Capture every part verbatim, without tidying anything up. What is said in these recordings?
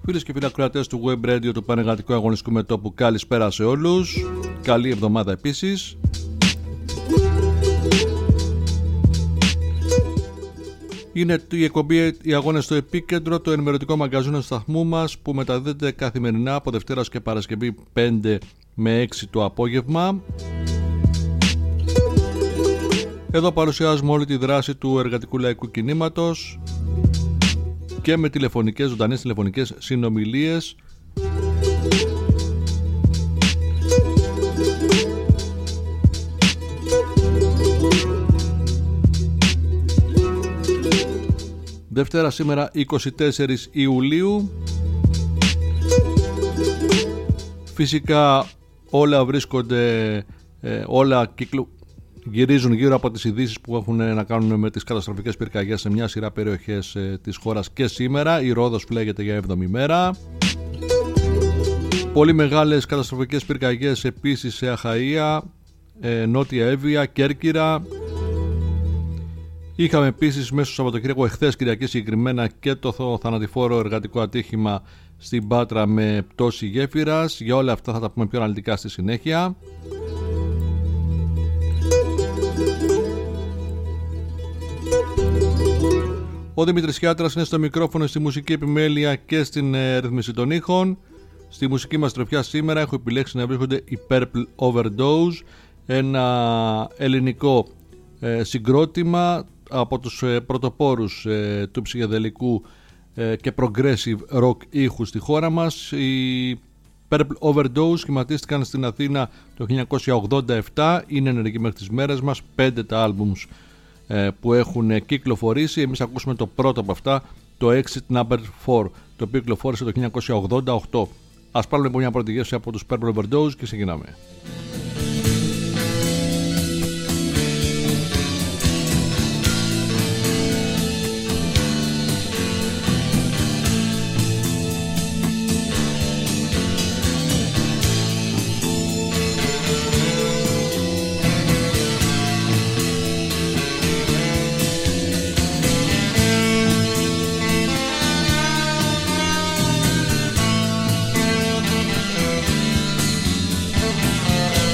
Φίλες και φίλοι ακροατές του Web Radio του Πανεργατικού Αγωνιστικού Μετώπου, καλησπέρα σε όλους. Καλή εβδομάδα επίσης. Είναι η εκπομπή «Οι Αγώνες στο Επίκεντρο», το ενημερωτικό μαγκαζίνο του σταθμού μας που μεταδίδεται καθημερινά από Δευτέρα και Παρασκευή πέντε με έξι το απόγευμα. Εδώ παρουσιάζουμε όλη τη δράση του εργατικού λαϊκού κινήματος και με τηλεφωνικές, ζωντανές τηλεφωνικές συνομιλίες. Δευτέρα σήμερα είκοσι τέσσερις Ιουλίου. Φυσικά όλα βρίσκονται, ε, όλα κυκλο... γυρίζουν γύρω από τις ειδήσεις που έχουν να κάνουν με τις καταστροφικές πυρκαγιές σε μια σειρά περιοχές ε, της χώρας και σήμερα. Η Ρόδος φλέγεται για έβδομη μέρα. Πολύ μεγάλες καταστροφικές πυρκαγιές επίσης σε Αχαΐα, ε, Νότια Εύβοια, Κέρκυρα. Είχαμε επίσης μέσα στο Σαββατοκύριακο, εχθές Κυριακή συγκεκριμένα, και το θανατηφόρο εργατικό ατύχημα στην Πάτρα με πτώση γέφυρας. Για όλα αυτά θα τα πούμε πιο αναλυτικά στη συνέχεια. Ο Δημήτρης Χιάτρας είναι στο μικρόφωνο, στη μουσική επιμέλεια και στην ε, ρύθμιση των ήχων. Στη μουσική μας τροφιά σήμερα έχω επιλέξει να βρίσκονται οι Purple Overdose, ένα ελληνικό ε, συγκρότημα από τους ε, πρωτοπόρους ε, του ψυχεδελικού ε, και progressive rock ήχου στη χώρα μας. Οι Purple Overdose σχηματίστηκαν στην Αθήνα το χίλια εννιακόσια ογδόντα επτά, είναι ενεργοί μέχρι τις μέρες μας, πέντε τα albums ε, που έχουν κυκλοφορήσει. Εμείς ακούσουμε το πρώτο από αυτά, το Exit Number φορ, το οποίο κυκλοφόρησε το χίλια εννιακόσια ογδόντα οκτώ. Ας πάρουμε λοιπόν μια πρώτη γεύση από τους Purple Overdose και ξεκινάμε. We'll be right back.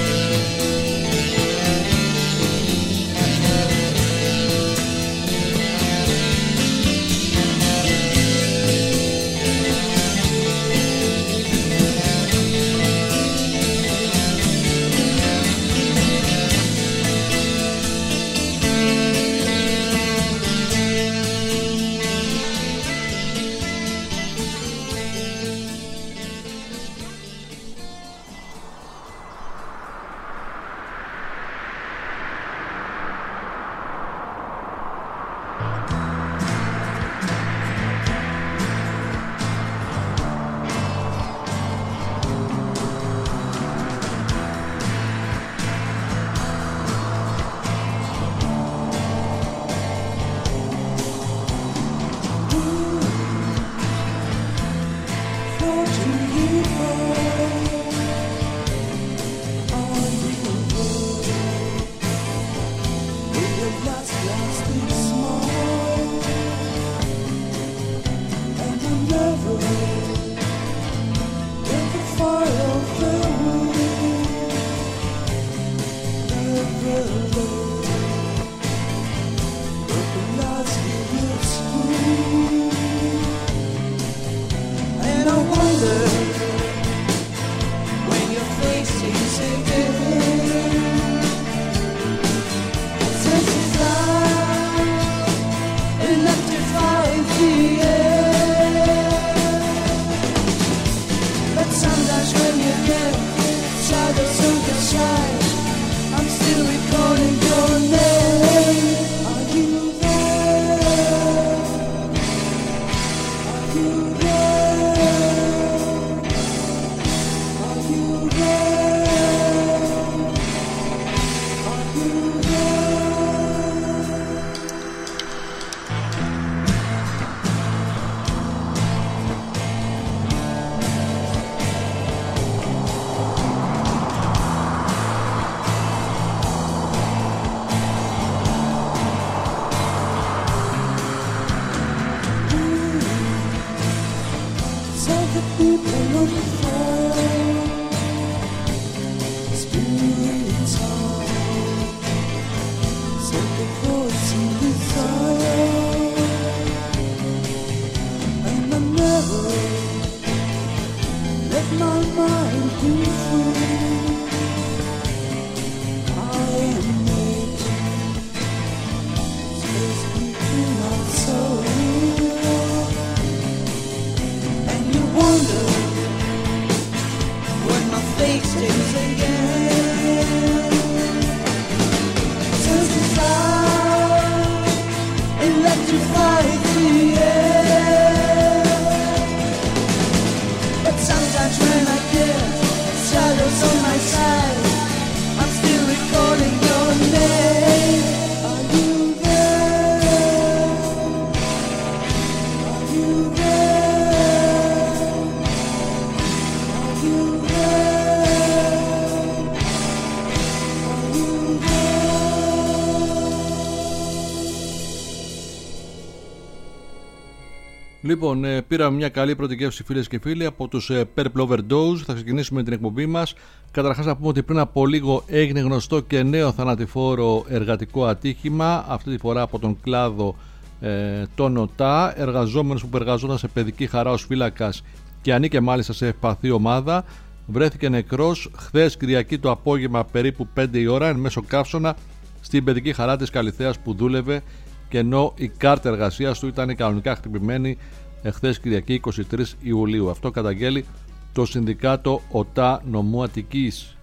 Λοιπόν, ε, πήραμε μια καλή πρώτη γεύση, φίλες και φίλοι, από τους ε, Purple Overdose. Θα ξεκινήσουμε την εκπομπή μας. Καταρχάς να πούμε ότι πριν από λίγο έγινε γνωστό και νέο θανατηφόρο εργατικό ατύχημα, αυτή τη φορά από τον κλάδο ε, των ΟΤΑ. Εργαζόμενος που εργαζόταν σε παιδική χαρά ως φύλακας και ανήκε μάλιστα σε ευπαθή ομάδα, βρέθηκε νεκρός χθες Κυριακή το απόγευμα περίπου πέντε η ώρα εν μέσω καύσωνα στην παιδική χαρά της Καλιθέας που δούλευε, και ενώ η κάρτα εργασίας του ήταν κανονικά χτυπημένη εχθές Κυριακή είκοσι τρεις Ιουλίου. Αυτό καταγγέλει το Συνδικάτο ΟΤΑ Νομού Αττικής.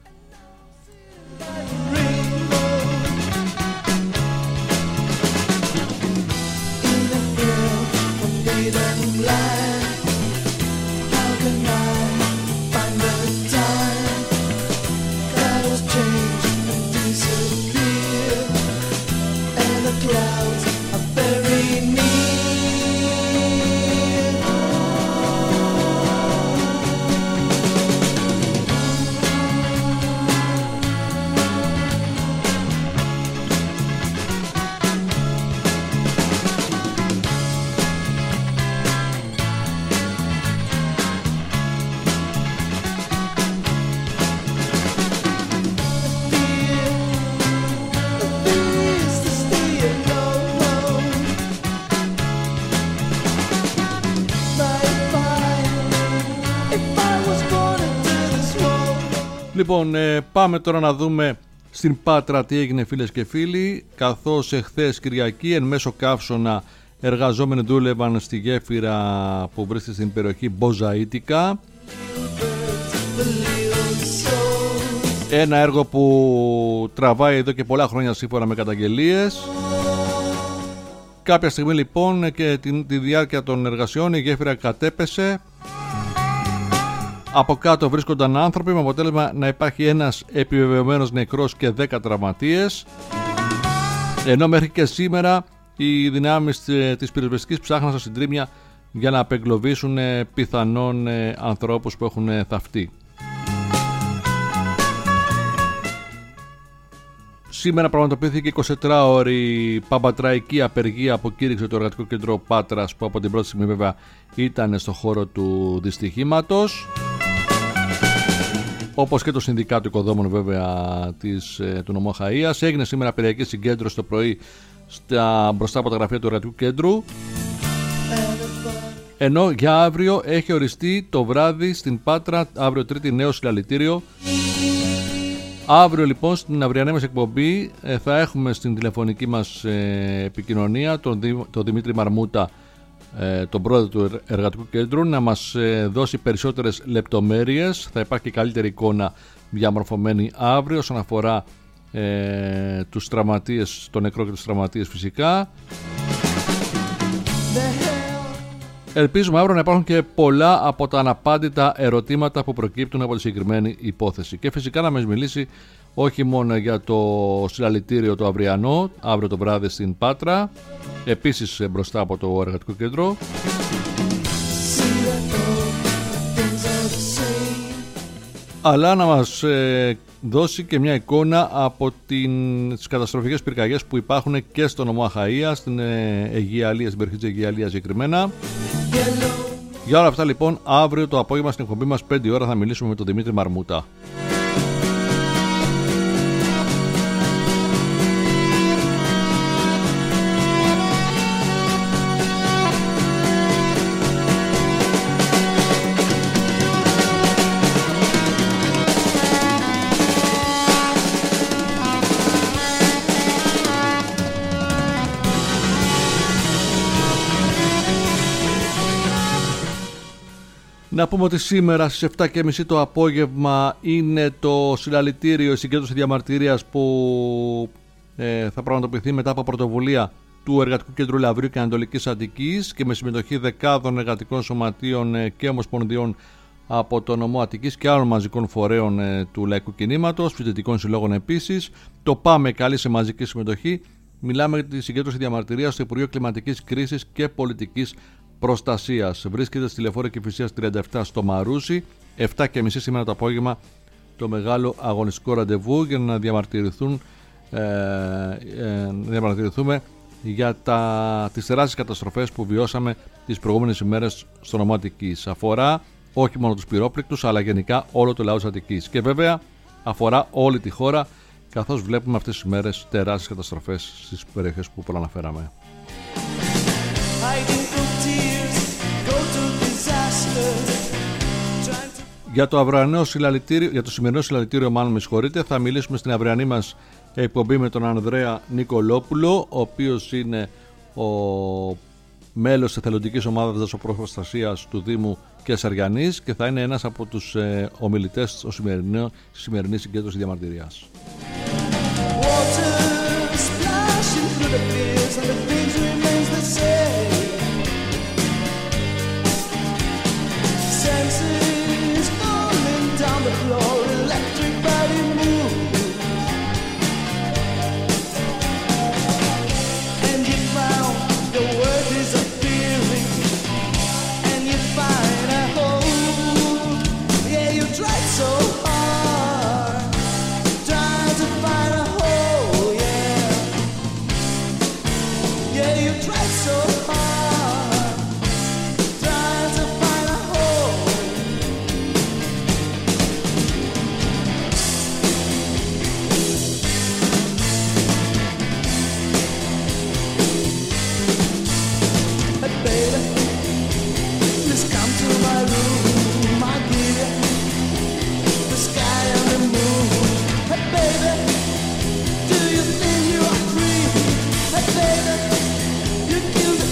Λοιπόν, ε, πάμε τώρα να δούμε στην Πάτρα τι έγινε, φίλες και φίλοι, καθώς εχθές Κυριακή εν μέσω καύσωνα εργαζόμενοι δούλευαν στη γέφυρα που βρίσκεται στην περιοχή Μποζαΐτικα. Ένα έργο που τραβάει εδώ και πολλά χρόνια σύμφωνα με καταγγελίες. Κάποια στιγμή λοιπόν και τη, τη διάρκεια των εργασιών η γέφυρα κατέπεσε. Από κάτω βρίσκονταν άνθρωποι με αποτέλεσμα να υπάρχει ένας επιβεβαιωμένος νεκρός και δέκα τραυματίες, ενώ μέχρι και σήμερα οι δυνάμεις της πυροσβεστικής ψάχναν στα συντρίμμια για να απεγκλωβίσουν πιθανόν ανθρώπους που έχουν θαυτεί. Σήμερα πραγματοποιήθηκε εικοσιτετράωρη παμπατραϊκή απεργία που κήρυξε το Εργατικό Κέντρο Πάτρας, που από την πρώτη στιγμή βέβαια ήταν στο χώρο του δυστυχήματος, όπως και το Συνδικάτο Οικοδόμων βέβαια της, του νομού Αχαΐας. Έγινε σήμερα απεργιακή συγκέντρωση το πρωί στα, μπροστά από τα γραφεία του Εργατικού Κέντρου, ενώ για αύριο έχει οριστεί το βράδυ στην Πάτρα, αύριο Τρίτη, νέο συλλαλητήριο. Αύριο λοιπόν στην αυριανή μας εκπομπή ε, θα έχουμε στην τηλεφωνική μας ε, επικοινωνία τον, Δη, τον Δημήτρη Μαρμούτα, ε, τον πρόεδρο του Εργατικού Κέντρου, να μας ε, δώσει περισσότερες λεπτομέρειες. Θα υπάρχει καλύτερη εικόνα διαμορφωμένη αύριο όσον αφορά ε, τους τραυματίες, τον νεκρό και τους τραυματίες φυσικά. Ελπίζουμε αύριο να υπάρχουν και πολλά από τα αναπάντητα ερωτήματα που προκύπτουν από τη συγκεκριμένη υπόθεση. Και φυσικά να μας μιλήσει όχι μόνο για το συλλαλητήριο το αυριανό, αύριο το βράδυ στην Πάτρα, επίσης μπροστά από το Εργατικό Κέντρο, αλλά να μας ε, δώσει και μια εικόνα από την, τις καταστροφικές πυρκαγιές που υπάρχουν και στο νομό Αχαΐα, στην ε, Αιγαία Αλία, στην περιοχή της Αιγαία Αλίας συγκεκριμένα, Για όλα αυτά λοιπόν, αύριο το απόγευμα στην εκπομπή μας πέντε ώρα θα μιλήσουμε με τον Δημήτρη Μαρμούτα. Να πούμε ότι σήμερα στις επτά και μισή το απόγευμα είναι το συλλαλητήριο, η συγκέντρωση διαμαρτυρίας που ε, θα πραγματοποιηθεί μετά από πρωτοβουλία του Εργατικού Κέντρου Λαβρίου και Ανατολικής Αττικής και με συμμετοχή δεκάδων εργατικών σωματείων ε, και ομοσπονδιών από το νομό Αττικής και άλλων μαζικών φορέων ε, του λαϊκού κινήματος, φοιτητικών συλλόγων επίσης. Το ΠΑΜΕ καλεί σε μαζική συμμετοχή. Μιλάμε για τη συγκέντρωση διαμαρτυρίας στο Υπουργείο Κλιματικής Κρίσης και Πολιτικής Προστασίας. Βρίσκεται στη Λεωφόρο Κηφισίας τριάντα επτά στο Μαρούσι, επτά και μισή σήμερα το απόγευμα το μεγάλο αγωνιστικό ραντεβού για να διαμαρτυρηθούν, ε, ε, διαμαρτυρηθούμε για τα, τις τεράστιες καταστροφές που βιώσαμε τις προηγούμενες ημέρες στο νομό Αττικής. Αφορά όχι μόνο τους πυρόπληκτους αλλά γενικά όλο το λαό της Αττικής και βέβαια αφορά όλη τη χώρα, καθώς βλέπουμε αυτές τις ημέρες τεράστιες καταστροφές στις περιοχές που προαναφέραμε. Για το, αυριανό συλλαλητήριο, για το σημερινό συλλαλητήριο, μάλλον με συγχωρείτε, θα μιλήσουμε στην αυριανή μας εκπομπή με τον Ανδρέα Νικολόπουλο, ο οποίος είναι ο μέλος της εθελοντικής ομάδας δασοπροστασίας του Δήμου Κεσαριανής και θα είναι ένας από τους ε, ομιλητές στο σημερινό, στη σημερινή συγκέντρωση διαμαρτυρίας. You kill the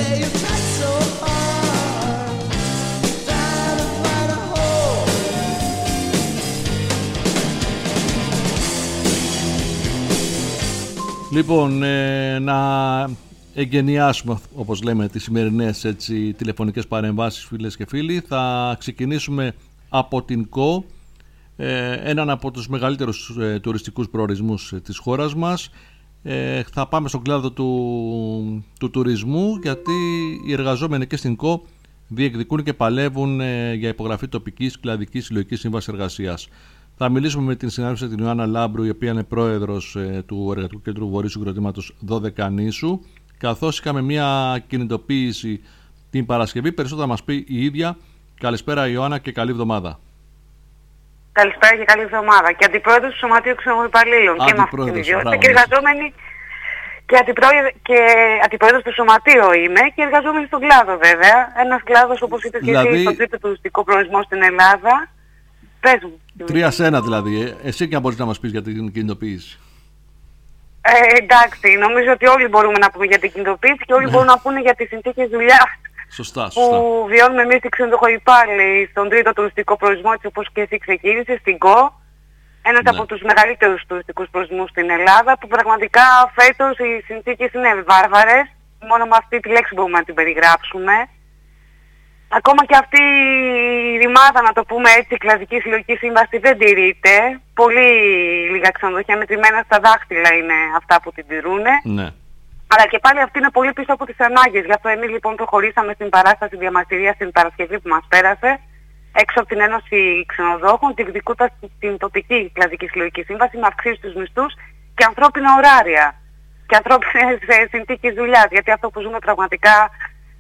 Λοιπόν, ε, να εγκαινιάσουμε, όπως λέμε, τις σημερινές έτσι, τηλεφωνικές παρεμβάσεις, φίλες και φίλοι. Θα ξεκινήσουμε από την ΚΟ, ε, έναν από τους μεγαλύτερους ε, τουριστικούς προορισμούς ε, της χώρας μας. Ε, θα πάμε στον κλάδο του, του τουρισμού, γιατί οι εργαζόμενοι και στην ΚΟ διεκδικούν και παλεύουν ε, για υπογραφή τοπικής κλαδικής συλλογικής σύμβασης εργασίας. Θα μιλήσουμε με την συνάδελφο την Ιωάννα Λάμπρου, η οποία είναι πρόεδρος ε, του Εργατικού Κέντρου Βορείου Συγκροτήματος δώδεκα νήσου, καθώς είχαμε μια κινητοποίηση την Παρασκευή. Περισσότερα θα μας πει η ίδια. Καλησπέρα Ιωάννα και καλή εβδομάδα. Καλησπέρα και καλή εβδομάδα. Και αντιπρόεδρος του Σωματείου Ξενοδοχειουπαλλήλων και με αυτή την ιδιότητα και εργαζόμενοι και, αντιπρόεδρο, και αντιπρόεδρος του Σωματείου είμαι και εργαζόμενοι στον κλάδο βέβαια. Ένας κλάδος, όπως είπες δηλαδή... και εσύ, στον τρίτο τουριστικό προορισμό στην Ελλάδα. Πες μου. Τρία σε ένα δηλαδή. Εσύ και αν μπορείς να μας πεις για την κινητοποίηση. Ε, εντάξει, νομίζω ότι όλοι μπορούμε να πούμε για την κινητοποίηση και όλοι μπορούν να πούνε για τις συνθήκες δουλειάς. Σωστά, σωστά. Που βιώνουμε εμείς οι ξενοδοχοϊπάλληλοι στον τρίτο τουριστικό προορισμό, έτσι όπως και εσύ ξεκίνησες, στην ΚΟ. Ένας ναι. από τους μεγαλύτερους τουριστικούς προορισμούς στην Ελλάδα, που πραγματικά φέτος οι συνθήκες είναι βάρβαρες. Μόνο με αυτή τη λέξη μπορούμε να την περιγράψουμε. Ακόμα και αυτή η ρημάδα, να το πούμε έτσι, η κλαδική συλλογική σύμβαση δεν τηρείται. Πολύ λίγα ξενοδοχεία μετρημένα στα δάχτυλα είναι αυτά που την τηρούνε. Ναι. Αλλά και πάλι αυτή είναι πολύ πίσω από τις ανάγκες. Γι' αυτό εμείς λοιπόν προχωρήσαμε στην παράσταση διαμαρτυρίας την Παρασκευή που μας πέρασε, έξω από την Ένωση Ξενοδόχων, διεκδικώντας την τοπική κλαδική συλλογική σύμβαση με αυξήσεις στους μισθούς και ανθρώπινα ωράρια και ανθρώπινες συνθήκες δουλειάς. Γιατί αυτό που ζούμε πραγματικά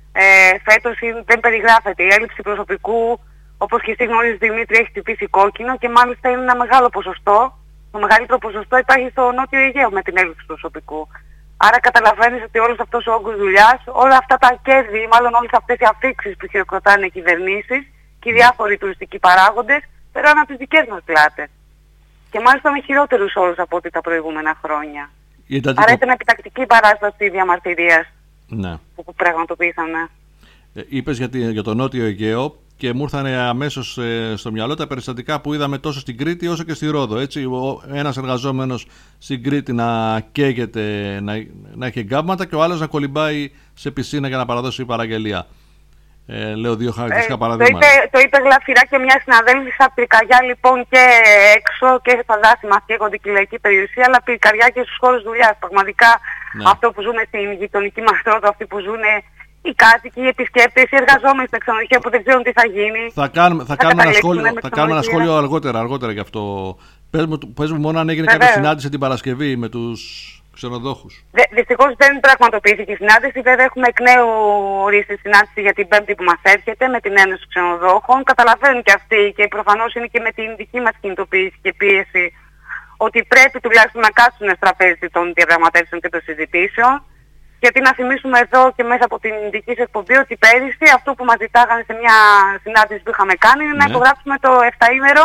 ε, φέτος δεν περιγράφεται. Η έλλειψη προσωπικού, όπως και εσύ γνωρίζεις Δημήτρη, έχει χτυπήσει κόκκινο και μάλιστα είναι ένα μεγάλο ποσοστό. Το μεγαλύτερο ποσοστό υπάρχει στο Νότιο Αιγαίο με την έλλειψη προσωπικού. Άρα καταλαβαίνεις ότι όλος αυτός ο όγκος δουλειάς, όλα αυτά τα κέρδη, μάλλον όλες αυτές οι αφήξεις που χειροκροτάνε οι κυβερνήσεις και οι διάφοροι τουριστικοί παράγοντες, περνάνε από τις δικές μας πλάτες. Και μάλιστα με χειρότερους όρους από ό,τι τα προηγούμενα χρόνια. Ήταν... Άρα ήταν επιτακτική παράσταση διαμαρτυρίας ναι. που πραγματοποιήσαμε. Ε, είπες για, τη, για το Νότιο Αιγαίο και μου ήρθαν αμέσως ε, στο μυαλό τα περιστατικά που είδαμε τόσο στην Κρήτη όσο και στη Ρόδο. Έτσι, ο, ένας εργαζόμενος στην Κρήτη να καίγεται, να, να έχει εγκάβματα και ο άλλος να κολυμπάει σε πισίνα για να παραδώσει παραγγελία. Ε, λέω δύο χαρακτηριστικά ε, παραδείγματα. Το είπε, το είπε γλαφυρά και μια συναδέλφισσα, πυρκαγιά λοιπόν και έξω και στα δάση μας και κοντική την λαϊκή περιουσία, αλλά πυρκαγιά και στους χώρους δουλειάς. Πραγματικά ναι. αυτό που ζούμε στην γειτονική μας Ρόδο, αυτοί που ζουν οι κάτοικοι, οι επισκέπτες, οι εργαζόμενοι στα ξενοδοχεία που δεν ξέρουν τι θα γίνει. Θα κάνουμε, θα θα κάνουμε, ένα, σχόλιο, θα κάνουμε ένα σχόλιο αργότερα, αργότερα γι' αυτό. Πες μου, πες μου μόνο αν έγινε Βεβαίως. κάποια συνάντηση την Παρασκευή με τους ξενοδόχους. Δε, δυστυχώς δεν πραγματοποιήθηκε η συνάντηση. Βέβαια έχουμε εκ νέου ορίσει συνάντηση για την Πέμπτη που μας έρχεται με την Ένωση Ξενοδόχων. Καταλαβαίνουν και αυτοί και προφανώς είναι και με την δική μας κινητοποίηση και πίεση ότι πρέπει τουλάχιστον να κάτσουν στο τραπέζι των διαπραγματεύσεων και των συζητήσεων. Γιατί να θυμίσουμε εδώ και μέσα από την δική σας εκπομπή ότι πέρυσι αυτό που μας ζητάγανε σε μια συνάντηση που είχαμε κάνει είναι ναι. να υπογράψουμε το εφταήμερο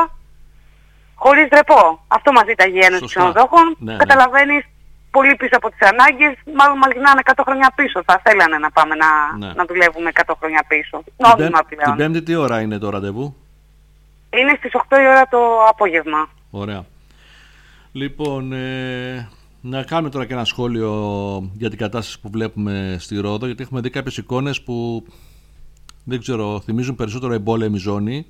χωρίς ρεπό. Αυτό μας ζήταγε η Ένωση Ξενοδόχων. Ναι, καταλαβαίνεις ναι. πολύ πίσω από τις ανάγκες, μάλλον μας γυρνάνε εκατό χρόνια πίσω. Θα θέλανε να πάμε να, ναι. να δουλεύουμε εκατό χρόνια πίσω. Νόμιμα πλέον. Την Πέμπτη τι ώρα είναι το ραντεβού? Είναι στις οκτώ η ώρα το απόγευμα. Ωραία. Λοιπόν, ε, να κάνουμε τώρα και ένα σχόλιο για την κατάσταση που βλέπουμε στη Ρόδο, γιατί έχουμε δει κάποιες εικόνες που δεν ξέρω, θυμίζουν περισσότερο εμπόλεμη ζώνη,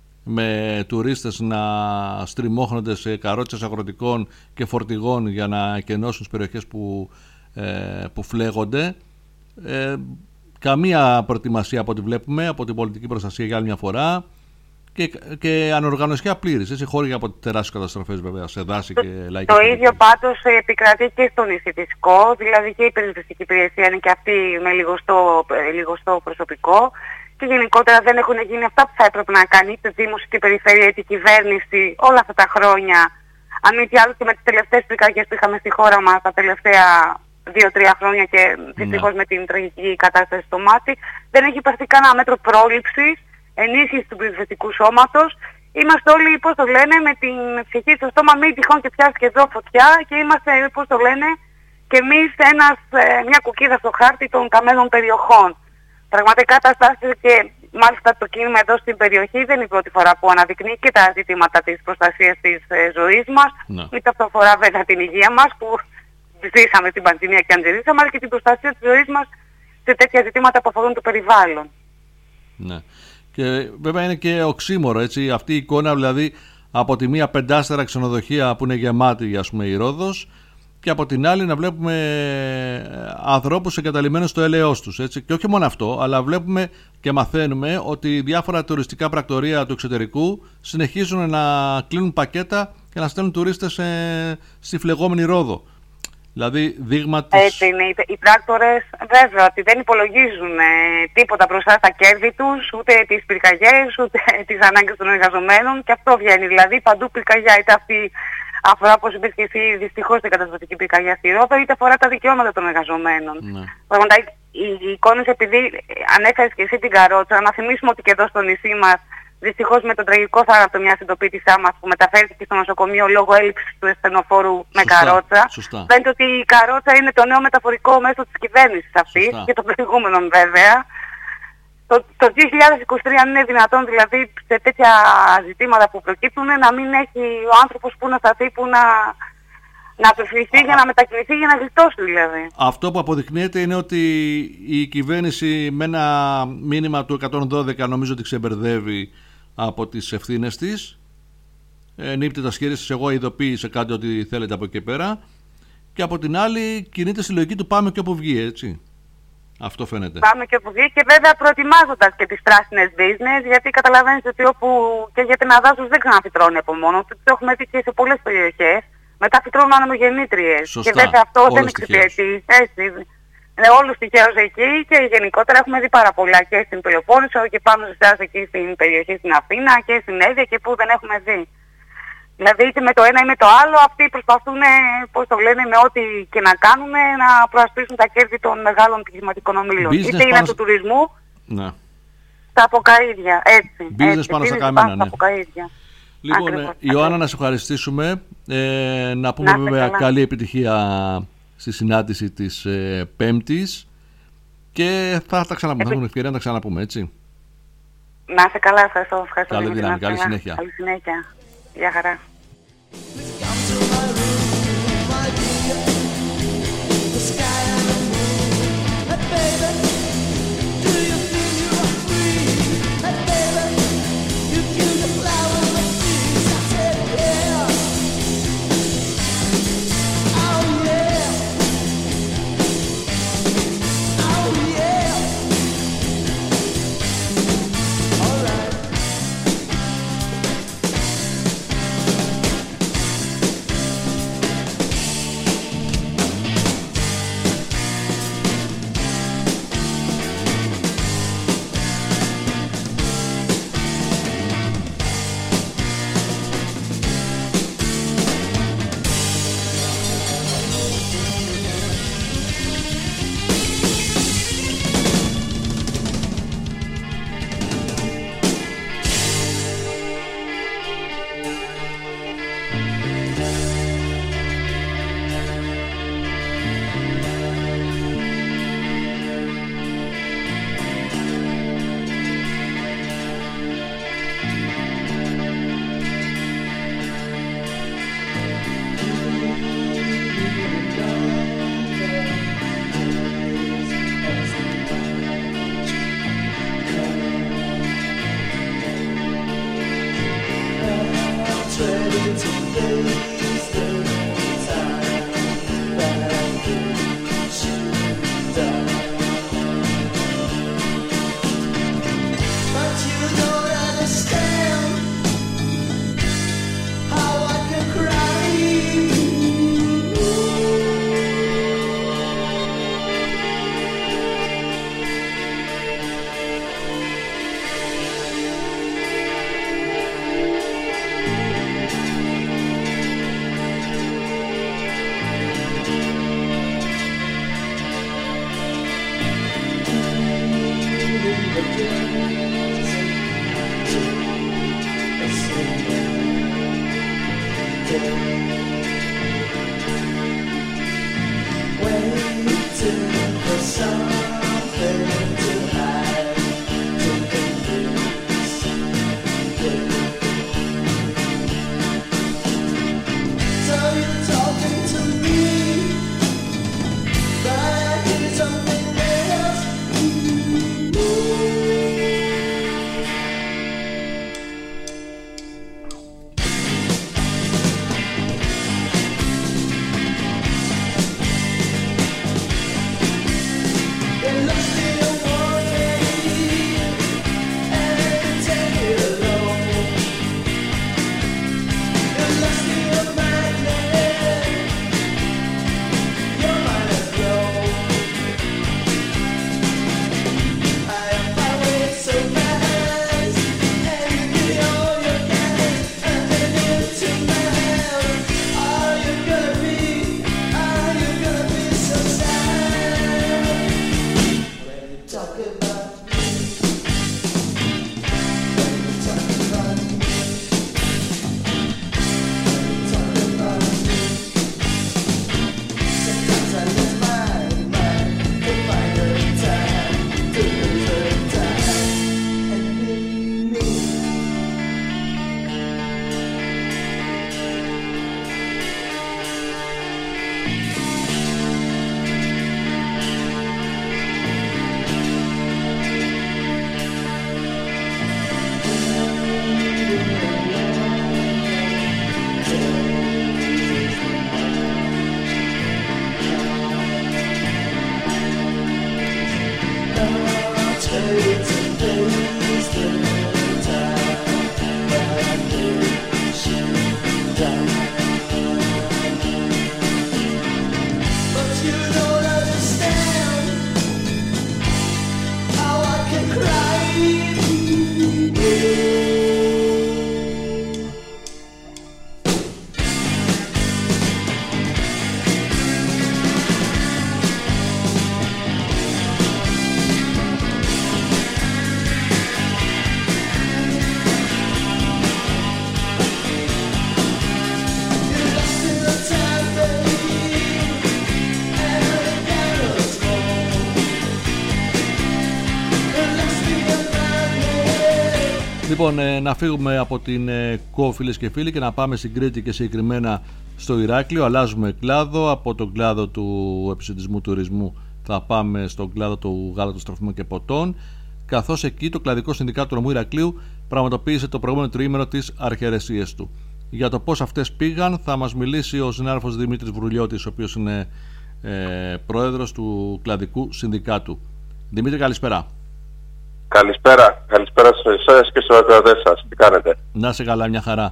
με τουρίστες να στριμώχνονται σε καρότσες αγροτικών και φορτηγών για να εκενώσουν τις περιοχές που, ε, που φλέγονται. Ε, καμία προετοιμασία από ό,τι βλέπουμε από την πολιτική προστασία για άλλη μια φορά. Και, και ανοργανωσιά πλήρης, έτσι, χώρια από τεράστιες καταστροφές βέβαια, σε δάση και λαϊκές. Το ίδιο πάντως επικρατεί και στο νησί της ΚΟ, δηλαδή και η περιοριστική υπηρεσία είναι και αυτή με λιγοστό, λιγοστό προσωπικό και γενικότερα δεν έχουν γίνει αυτά που θα έπρεπε να κάνει είτε Δήμος είτε Περιφέρεια είτε Κυβέρνηση όλα αυτά τα χρόνια. Αν μη τι άλλο και με τις τελευταίες πυρκαγιές που είχαμε στη χώρα μας τα τελευταία δύο τρία χρόνια και δυστυχώς ναι. με την τραγική κατάσταση στο μάτι, δεν έχει υπαρθεί κανένα μέτρο πρόληψης, ενίσχυση του πυροσβεστικού σώματος. Είμαστε όλοι, πώς το λένε, με την ψυχή στο στόμα, μην τυχόν και πιάσει και εδώ φωτιά και είμαστε, πώς το λένε, και εμείς ένας, ε, μια κουκίδα στο χάρτη των καμένων περιοχών. Πραγματικά τα στάσεις και μάλιστα το κίνημα εδώ στην περιοχή δεν είναι η πρώτη φορά που αναδεικνύει και τα ζητήματα της προστασίας της ε, ζωής μας. Ναι. Είτε αυτό αφορά βέβαια την υγεία μας που ζήσαμε στην πανδημία και αν δεν ζήσαμε, αλλά και την προστασία της ζωής μας σε τέτοια ζητήματα που αφορούν το περιβάλλον. Ναι. Και βέβαια είναι και οξύμορο, έτσι, αυτή η εικόνα, δηλαδή από τη μία πεντάστερα ξενοδοχεία που είναι γεμάτη, ας πούμε, η Ρόδος, και από την άλλη να βλέπουμε ανθρώπους εγκαταλειμμένους στο έλεος τους, έτσι. Και όχι μόνο αυτό, αλλά βλέπουμε και μαθαίνουμε ότι διάφορα τουριστικά πρακτορεία του εξωτερικού συνεχίζουν να κλείνουν πακέτα και να στέλνουν τουρίστες ε, στη φλεγόμενη Ρόδο. Δηλαδή δείγμα της... Έτσι είναι. Οι πράκτορες βέβαια ότι δεν υπολογίζουν ε, τίποτα μπροστά στα κέρδη τους, ούτε τις πυρκαγιές, ούτε τις ανάγκες των εργαζομένων, και αυτό βγαίνει. Δηλαδή παντού πυρκαγιά, είτε αυτή αφορά, όπως είπες και εσύ, δυστυχώς την καταστροφική πυρκαγιά στη Ρόδο, είτε αφορά τα δικαιώματα των εργαζομένων. Ναι. Πραγματικά οι, οι εικόνες, επειδή ανέφερες και εσύ την Καρότσα, να θυμίσουμε ότι και εδώ στο νησί μας, δυστυχώς με τον τραγικό θάνατο μιας συντοπίτησάς μας που μεταφέρθηκε στο νοσοκομείο λόγω έλλειψης του ασθενοφόρου με Σωστά, καρότσα, σωστά. φαίνεται ότι η καρότσα είναι το νέο μεταφορικό μέσο της κυβέρνησης αυτής, Σωστά. και των προηγούμενων βέβαια. Το, το δύο χιλιάδες είκοσι τρία, αν είναι δυνατόν, δηλαδή σε τέτοια ζητήματα που προκύπτουν, να μην έχει ο άνθρωπος που να σταθεί, που να, να απευθυνθεί για να μετακινηθεί, για να γλιτώσει δηλαδή. Αυτό που αποδεικνύεται είναι ότι η κυβέρνηση με ένα μήνυμα του εκατόν δώδεκα νομίζω ότι ξεμπερδεύει από τις ευθύνες της. Ε, νύπτε τα σχέδια σας, εγώ ειδοποίησα κάτι ό,τι θέλετε από εκεί πέρα. Και από την άλλη κινείται στη λογική του πάμε και όπου βγει, έτσι. Αυτό φαίνεται. Πάμε και όπου βγει, και βέβαια προετοιμάζοντας και τις πράσινες business, γιατί καταλαβαίνεις ότι όπου και για την αδάσους δεν ξαναφυτρώνει από μόνο. Το έχουμε δει και σε πολλές περιοχές. Μετά φυτρώνουν ανεμογεννήτριες. Σωστά. Και βέβαια αυτό Όλες δεν εξυπηρετεί. Έτσι. Ε, όλους τυχαίως εκεί, και γενικότερα έχουμε δει πάρα πολλά και στην Πελοπόννησο και πάνω σε εσάς εκεί στην περιοχή στην Αθήνα και στην Εύβοια και που δεν έχουμε δει. Δηλαδή είτε με το ένα ή με το άλλο αυτοί προσπαθούν, πώς το λένε, με ό,τι και να κάνουν να προασπίσουν τα κέρδη των μεγάλων επιχειρηματικών ομίλων. Business Είτε είναι πάνω... του τουρισμού, ναι. στα αποκαΐδια, έτσι. Business έτσι, πάνω στα business καμένα, πάνω ναι. στα αποκαΐδια. Λοιπόν, Ακριβώς, Ιωάννα, ακριβώς. να σε ευχαριστήσουμε. Ε, να πούμε Να βέβαια καλά. καλή επιτυχία στη συνάντηση της ε, Πέμπτης και θα τα ξαναπούμε. Θα έχουμε ευκαιρία να τα ξαναπούμε, έτσι. Να είσαι καλά, ευχαριστώ. ευχαριστώ Καλή Δημήτρη, δύναμη, να είσαι καλή καλά. συνέχεια. Καλή συνέχεια. Γεια χαρά. Λοιπόν, ε, να φύγουμε από την ε, ΚΟ, φίλες και φίλοι, και να πάμε στην Κρήτη και συγκεκριμένα στο Ηράκλειο. Αλλάζουμε κλάδο. Από τον κλάδο του επισητισμού τουρισμού θα πάμε στον κλάδο του γάλατος, τροφίμων και ποτών, καθώς εκεί το κλαδικό συνδικάτο του νομού Ηρακλείου πραγματοποίησε το προηγούμενο τριήμερο τις αρχαιρεσίες του. Για το πώς αυτές πήγαν θα μας μιλήσει ο συνάδελφος Δημήτρης Βρουλιώτης, ο οποίος είναι ε, πρόεδρος του κλαδικού συνδικάτου. Δημήτρη, καλησπέρα. Καλησπέρα, καλησπέρα σε εσάς και στους ακροατές σας. Τι κάνετε? Να σε καλά, μια χαρά.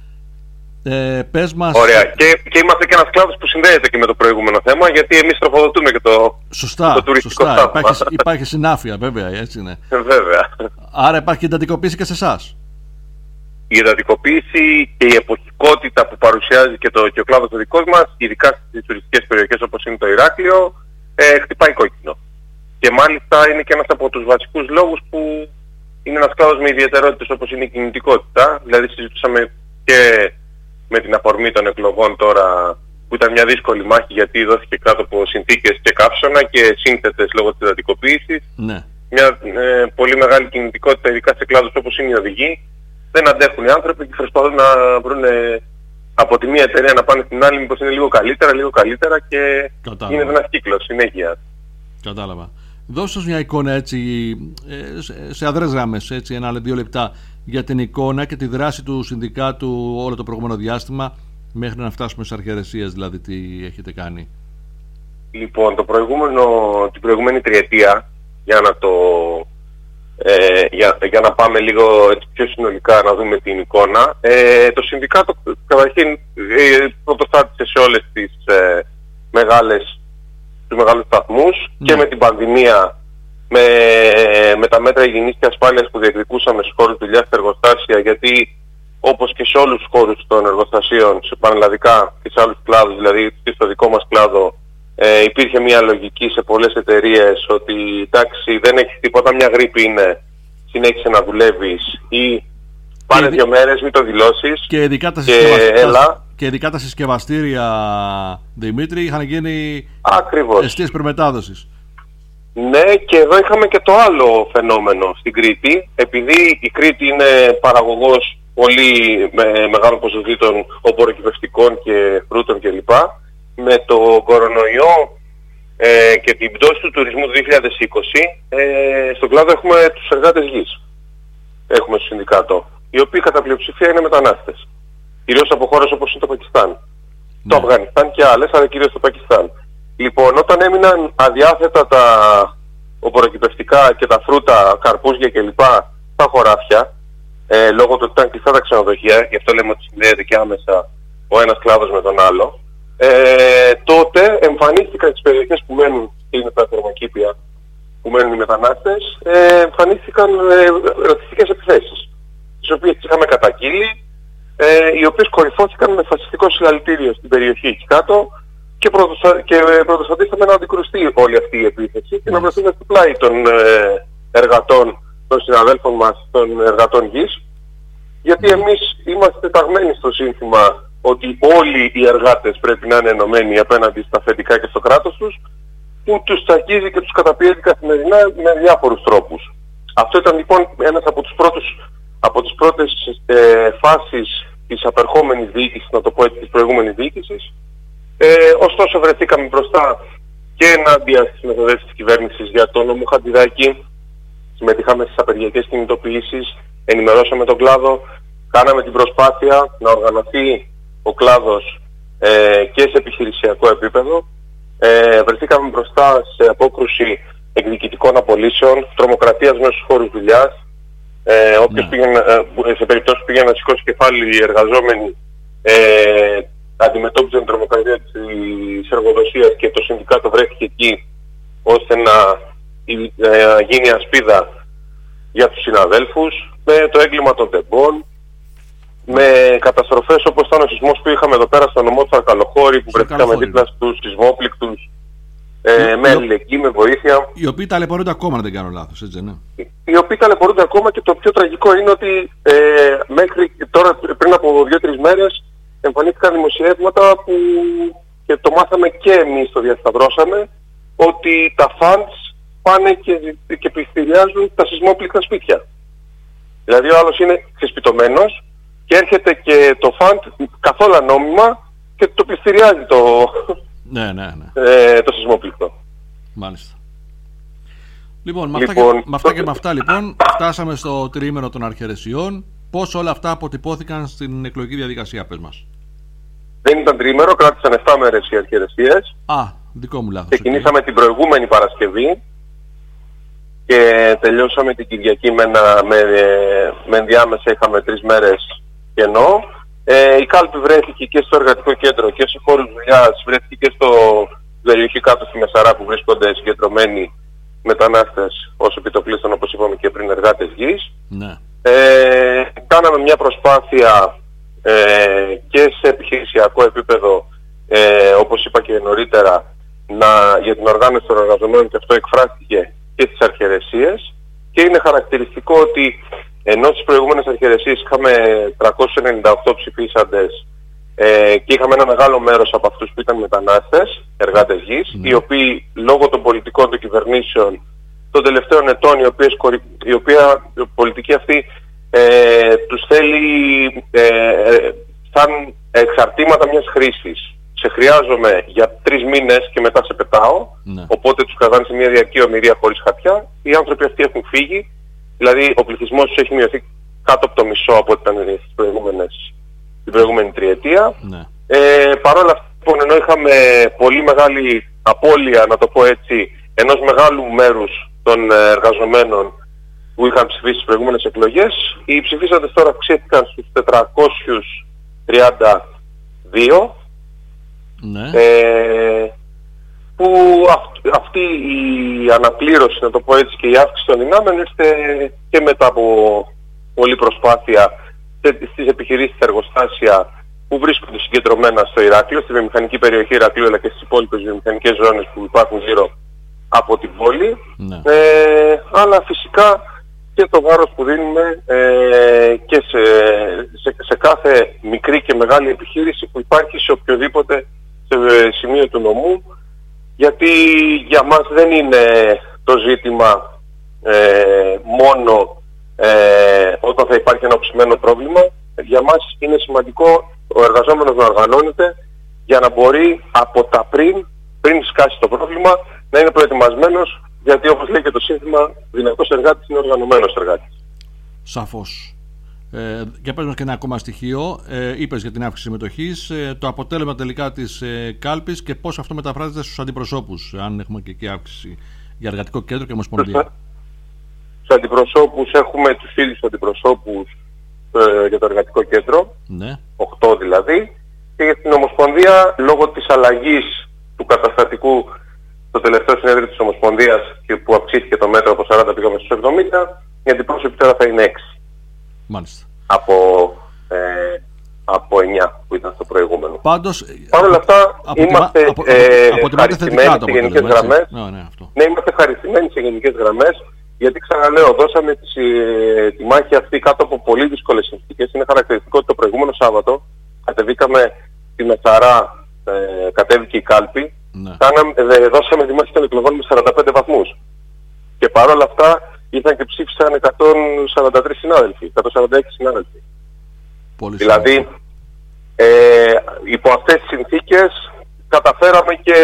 Ε, πες μας... Ωραία. Και, και είμαστε και ένας κλάδος που συνδέεται και με το προηγούμενο θέμα, γιατί εμείς τροφοδοτούμε και το, σωστά, το τουριστικό σωστά. στάμα. Υπάρχει, υπάρχει συνάφεια, βέβαια, έτσι είναι. Βέβαια. Άρα υπάρχει εντατικοποίηση και σε εσάς. Η εντατικοποίηση και η εποχικότητα που παρουσιάζει και, το, και ο κλάδος ο δικός μας, ειδικά στις τουριστικές περιοχές όπως είναι το Ηράκλειο, ε, χτυπάει κόκκινο. Και μάλιστα είναι και ένας από τους βασικούς λόγους που είναι ένας κλάδος με ιδιαιτερότητες όπως είναι η κινητικότητα. Δηλαδή συζητούσαμε και με την αφορμή των εκλογών τώρα, που ήταν μια δύσκολη μάχη γιατί δόθηκε κάτω από συνθήκες και καύσωνα και σύνθετες λόγω της εντατικοποίησης. Ναι. Μια ε, πολύ μεγάλη κινητικότητα, ειδικά σε κλάδους όπως είναι οι οδηγοί. Δεν αντέχουν οι άνθρωποι και προσπαθούν να βρουν από τη μία εταιρεία να πάνε στην άλλη μήπως είναι λίγο καλύτερα, λίγο καλύτερα και Κατάλαβα. γίνεται ένας κύκλος συνέχεια. Κατάλαβα. Δώσε μας μια εικόνα έτσι, σε αδρές γράμμες, έτσι, ένα δύο λεπτά, για την εικόνα και τη δράση του συνδικάτου όλο το προηγούμενο διάστημα μέχρι να φτάσουμε στις αρχαιρεσίες, δηλαδή τι έχετε κάνει. Λοιπόν, το προηγούμενο, την προηγούμενη τριετία, για να, το, ε, για, για να πάμε λίγο έτσι, πιο συνολικά να δούμε την εικόνα, ε, το συνδικάτο καταρχήν ε, πρωτοστάτησε σε όλες τις ε, μεγάλες τους μεγάλους σταθμούς mm. και με την πανδημία, με, με τα μέτρα υγιεινής και ασφάλειας που διεκδικούσαμε στους χώρους δουλειάς και εργοστάσια, γιατί όπως και σε όλους τους χώρους των εργοστασίων, σε πανελλαδικά και σε άλλους κλάδους, δηλαδή και στο δικό μας κλάδο, ε, υπήρχε μια λογική σε πολλές εταιρείες ότι εντάξει δεν έχεις τίποτα, μια γρίπη είναι, συνέχισε να δουλεύεις ή πάνε δύο μέρες, μην το δηλώσεις και ειδικά τα και έλα. Και ειδικά τα συσκευαστήρια, Δημήτρη, είχαν γίνει εστίες προμετάδοσης. Ναι, και εδώ είχαμε και το άλλο φαινόμενο στην Κρήτη. Επειδή η Κρήτη είναι παραγωγός πολύ με μεγάλων ποσοστήτων οπωροκυπευτικών και φρούτων κλπ. Με το κορονοϊό ε, και την πτώση του τουρισμού του δύο χιλιάδες είκοσι, ε, στον κλάδο έχουμε τους εργάτες γης. Έχουμε στο συνδικάτο, οι οποίοι κατά πλειοψηφία είναι μετανάστες. Κυρίως από χώρες όπως είναι το Πακιστάν, ναι. το Αφγανιστάν και άλλες, αλλά κυρίως το Πακιστάν. Λοιπόν, όταν έμειναν αδιάθετα τα οπωροκυπευτικά και τα φρούτα, καρπούζια κλπ. Στα χωράφια, ε, λόγω του ότι ήταν κλειστά τα ξενοδοχεία, γι' αυτό λέμε ότι συνδέεται και άμεσα ο ένας κλάδος με τον άλλο, ε, τότε εμφανίστηκαν στις περιοχές που μένουν, και είναι τα θερμοκήπια που μένουν οι μετανάστες, ε, εμφανίστηκαν ε, ρατσιστικές επιθέσεις, τις οποίες τις είχαμε καταγγείλει, Ε, οι οποίες κορυφώθηκαν με φασιστικό συλλαλητήριο στην περιοχή εκεί κάτω και, πρωτοστα... και πρωτοστατήσαμε να αντικρουστεί όλη αυτή η επίθεση και να βρεθούμε στο πλάι των ε, εργατών, των συναδέλφων μας, των εργατών γης, γιατί εμείς είμαστε ταγμένοι στο σύνθημα ότι όλοι οι εργάτες πρέπει να είναι ενωμένοι απέναντι στα αφεντικά και στο κράτος τους, που τους τσακίζει και τους καταπιέζει καθημερινά με διάφορους τρόπους. Αυτό ήταν λοιπόν ένας από τους πρώτους από τις πρώτες ε, φάσεις της απερχόμενης διοίκησης, να το πω έτσι, της προηγούμενης διοίκησης. Ε, ωστόσο βρεθήκαμε μπροστά και ενάντια στις μεθοδεύσεις της κυβέρνησης για το νόμο Χατζηδάκη. Συμμετείχαμε στις απεργιακές κινητοποιήσεις, ενημερώσαμε τον κλάδο, κάναμε την προσπάθεια να οργανωθεί ο κλάδος ε, και σε επιχειρησιακό επίπεδο. Ε, βρεθήκαμε μπροστά σε απόκρουση εκδικητικών απολύσεων, τρομοκρατίας μέσα στους χώρους δουλειάς. Ε, όποιος ναι. πήγαινε, σε περιπτώσεις που πήγαινε να σηκώσει κεφάλι οι εργαζόμενοι ε, αντιμετώπιζαν την τρομοκρατία της εργοδοσίας και το συνδικάτο βρέθηκε εκεί ώστε να ε, γίνει ασπίδα για τους συναδέλφους, με το έγκλημα των τεμπών, με καταστροφές όπως ήταν ο σεισμός που είχαμε εδώ πέρα στο νομό του Αρκαλοχώρη, που βρεθήκαμε δίπλα στους σεισμόπληκτους, ε, με αλληλεγγύη, με βοήθεια. Οι οποίοι ταλαιπωρούνται ακόμα, να δεν κάνω λάθος, έτσι ναι. Οι οποίοι ταλαιπωρούνται ακόμα, και το πιο τραγικό είναι ότι ε, μέχρι τώρα, πριν από δύο τρεις μέρες, εμφανίστηκαν δημοσιεύματα που και το μάθαμε και εμείς, το διασταυρώσαμε, ότι τα funds πάνε και, και πληστηριάζουν τα σεισμόπληκτα σπίτια. Δηλαδή ο άλλος είναι ξεσπιτωμένος και έρχεται και το φαντ καθόλου ανώμημα και το πληστηριάζει το, ναι, ναι, ναι. Ε, το σεισμόπληκτο. Μάλιστα. Λοιπόν, με λοιπόν, αυτά, και, με αυτά και με αυτά λοιπόν φτάσαμε στο τριήμερο των αρχαιρεσιών. Πώς όλα αυτά αποτυπώθηκαν στην εκλογική διαδικασία, πες μας. Δεν ήταν τριήμερο, κράτησαν επτά μέρες οι αρχαιρεσίες. Α, δικό μου λάθος. Ξεκινήσαμε okay. την προηγούμενη Παρασκευή και τελειώσαμε την Κυριακή με, ένα, με, με ενδιάμεσα είχαμε τρεις μέρες κενό. Ε, η κάλπη βρέθηκε και στο εργατικό κέντρο και σε χώρους δουλειάς, βρέθηκε και στο περιοχή κάτω στη Μεσαρά που βρίσκονται συγκεντρωμένοι μετανάστες ως επιτοπλίστων, όπως είπαμε και πριν, εργάτες γης. Ναι. Ε, κάναμε μια προσπάθεια ε, και σε επιχειρησιακό επίπεδο, ε, όπως είπα και νωρίτερα, να, για την οργάνωση των εργαζομένων, και αυτό εκφράστηκε και στις αρχαιρεσίες, και είναι χαρακτηριστικό ότι ενώ στις προηγούμενες αρχαιρεσίες είχαμε τριακόσιους ενενήντα οκτώ ψηφίσαντες ε, και είχαμε ένα μεγάλο μέρος από αυτούς που ήταν μετανάστες, εργάτες γης, mm. οι οποίοι λόγω των πολιτικών των κυβερνήσεων των τελευταίων ετών, η οποία, η οποία η πολιτική αυτή ε, τους θέλει ε, ε, σαν εξαρτήματα μιας χρήσης. Σε χρειάζομαι για τρεις μήνες και μετά σε πετάω, mm. οπότε τους κρατάνε σε μια διαρκή ομηρία χωρίς χαρτιά. Οι άνθρωποι αυτοί έχουν φύγει, δηλαδή ο πληθυσμός τους έχει μειωθεί κάτω από το μισό από ό,τι ήταν στις προηγούμενες, την προηγούμενη τριετία. Ναι. Ε, Παρ' όλα αυτά, λοιπόν, ενώ είχαμε πολύ μεγάλη απώλεια, να το πω έτσι, ενός μεγάλου μέρους των εργαζομένων που είχαν ψηφίσει στις προηγούμενες εκλογές, οι ψηφίσαντες τώρα αυξήθηκαν στους τετρακόσιους τριάντα δύο. Ναι. Ε, που αυ- αυτή η αναπλήρωση, να το πω έτσι, και η αύξηση των δυνάμεων ήρθε και μετά από πολλή προσπάθεια στις επιχειρήσεις, στα εργοστάσια που βρίσκονται συγκεντρωμένα στο Ηράκλειο, στη βιομηχανική περιοχή Ηρακλείου, αλλά και στις υπόλοιπες βιομηχανικές ζώνες που υπάρχουν γύρω από την πόλη. Ναι. Ε, αλλά φυσικά και το βάρος που δίνουμε ε, και σε, σε, σε κάθε μικρή και μεγάλη επιχείρηση που υπάρχει σε οποιοδήποτε σε σημείο του νομού, γιατί για μας δεν είναι το ζήτημα ε, μόνο ε, όταν θα υπάρχει ένα οψημένο πρόβλημα. Για μας είναι σημαντικό ο εργαζόμενος να οργανώνεται για να μπορεί από τα πριν, πριν σκάσει το πρόβλημα, να είναι προετοιμασμένος, γιατί όπως λέει και το σύνθημα, δυνατός εργάτης είναι οργανωμένος εργάτης. Σαφώς. Ε, και πες μας και ένα ακόμα στοιχείο. Ε, είπες για την αύξηση συμμετοχής, ε, το αποτέλεσμα τελικά της ε, κάλπης και πώς αυτό μεταφράζεται στους αντιπροσώπους, αν έχουμε και εκεί αύξηση για εργατικό κέντρο και ομοσπονδία. Στους αντιπροσώπους έχουμε τους ίδιους αντιπροσώπους ε, για το εργατικό κέντρο, ναι. οκτώ δηλαδή, και για την ομοσπονδία, λόγω της αλλαγής του καταστατικού το τελευταίο συνέδριο της Ομοσπονδίας και που αυξήθηκε το μέτρο από σαράντα πήγαμε στους εβδομήντα, οι αντιπρόσωποι τώρα θα είναι έξι. Μάλιστα. Από, ε, από εννιά που ήταν στο προηγούμενο. Πάντως, παρ' όλα αυτά απο, είμαστε απο, ε, απο, χαριστημένοι σε γενικές γραμμές. Ναι, ναι, αυτό. Ναι, είμαστε χαριστημένοι σε γενικές γραμμές, γιατί ξαναλέω, δώσαμε τη, τη μάχη αυτή κάτω από πολύ δύσκολες συνθήκες. Είναι χαρακτηριστικό ότι το προηγούμενο Σάββατο κατεβήκαμε στη Μεσαρά, ε, κατέβηκε η κάλπη. Ναι. Κάναμε, ε, δώσαμε τη μάχη των εκλογών με σαράντα πέντε βαθμούς. Και παρόλα αυτά ήρθαν και ψήφισαν εκατόν σαράντα τρεις συνάδελφοι, εκατόν σαράντα έξι συνάδελφοι. Πολύ δηλαδή, ε, υπό αυτές τις συνθήκες καταφέραμε και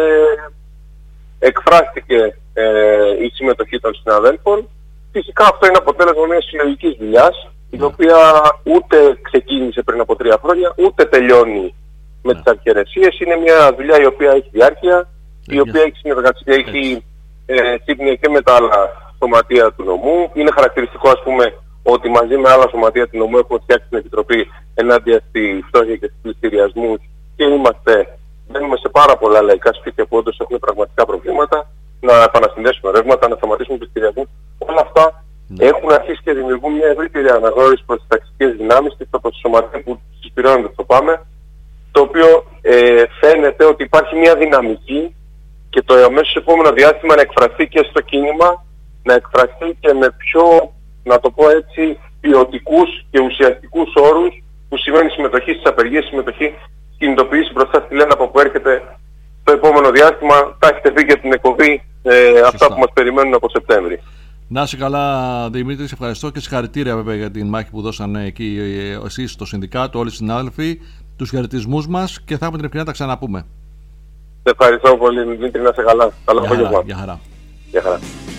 εκφράστηκε ε, η συμμετοχή των συναδέλφων. Φυσικά αυτό είναι αποτέλεσμα μιας συλλογικής δουλειάς, η οποία ούτε ξεκίνησε πριν από τρία χρόνια, ούτε τελειώνει με yeah. τις αρχαιρεσίες. Είναι μια δουλειά η οποία έχει διάρκεια, yeah. η οποία έχει συνεργασία, έχει ε, σύμπνοια και με τα άλλα σωματεία του νομού. Είναι χαρακτηριστικό, ας πούμε, ότι μαζί με άλλα σωματεία του νομού έχουμε φτιάξει την Επιτροπή ενάντια στη φτώχεια και στους πληστηριασμούς και είμαστε, μπαίνουμε σε πάρα πολλά λαϊκά σπίτια που όντως έχουν πραγματικά προβλήματα, να επανασυνδέσουμε ρεύματα, να σταματήσουμε πληστηριασμούς. Όλα αυτά mm. έχουν αρχίσει και δημιουργούν μια ευρύτερη αναγνώριση προς τις ταξικές δυνάμεις και προς τις σωματεία που συσπηρώνονται στο ΠΑΜΕ, το οποίο ε, φαίνεται ότι υπάρχει μια δυναμική και το αμέσως επόμενο διάστημα να εκφραστεί και στο κίνημα, να εκφραστεί και με πιο, να το πω έτσι, ποιοτικούς και ουσιαστικούς όρους, που σημαίνει συμμετοχή στις απεργίες, συμμετοχή κινητοποίηση μπροστά στη Λένα, από που έρχεται το επόμενο διάστημα. Τα έχετε πει για την εκπομπή, ε, αυτά που μας περιμένουν από Σεπτέμβρη. Να είσαι καλά, Δημήτρη, σε ευχαριστώ και συγχαρητήρια βέβαια για την μάχη που δώσανε εκεί εσείς στο Συνδικάτο, όλοι οι συνάδελφοι, τους χαιρετισμούς μας και θα έχουμε την ευκαιρία να τα ξαναπούμε. Σε ευχαριστώ πολύ, Δημήτρη, να είσαι καλά. Καλό απόγευμα. Γεια χαρά. Γεια χαρά.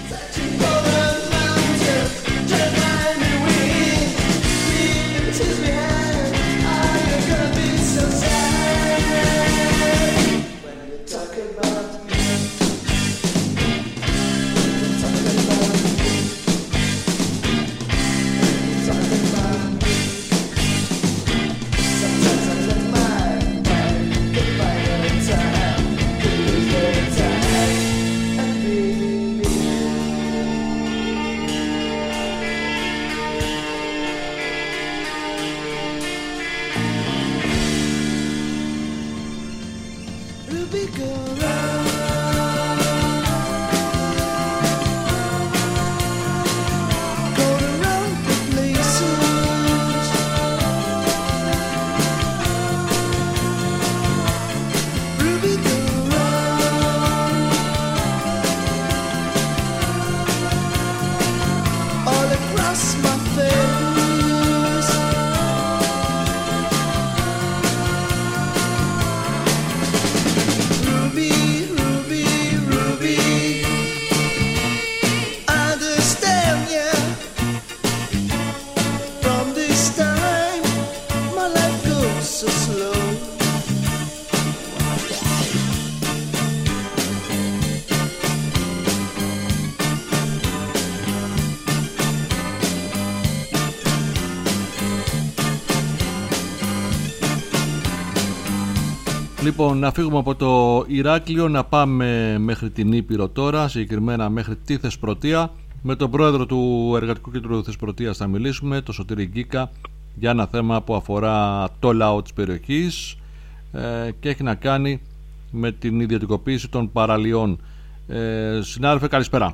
Λοιπόν, να φύγουμε από το Ηράκλειο, να πάμε μέχρι την Ήπειρο τώρα, συγκεκριμένα μέχρι τη Θεσπρωτεία. Με τον πρόεδρο του Εργατικού Κέντρου Θεσπρωτείας θα μιλήσουμε, το Σωτήρη Γκίκα, για ένα θέμα που αφορά το λαό της περιοχής ε, και έχει να κάνει με την ιδιωτικοποίηση των παραλιών. Ε, συνάδελφε, καλησπέρα.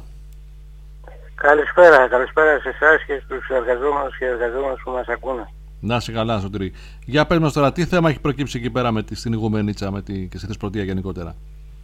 Καλησπέρα, καλησπέρα σε εσάς και στους εργαζόμενους και εργαζόμενους που μας ακούνε. Να είσαι καλά, Σωτήρη. Για πες μας τώρα, τι θέμα έχει προκύψει εκεί πέρα με τη, στην Ιγουμενίτσα με τη, και στη Θεσπρωτεία γενικότερα.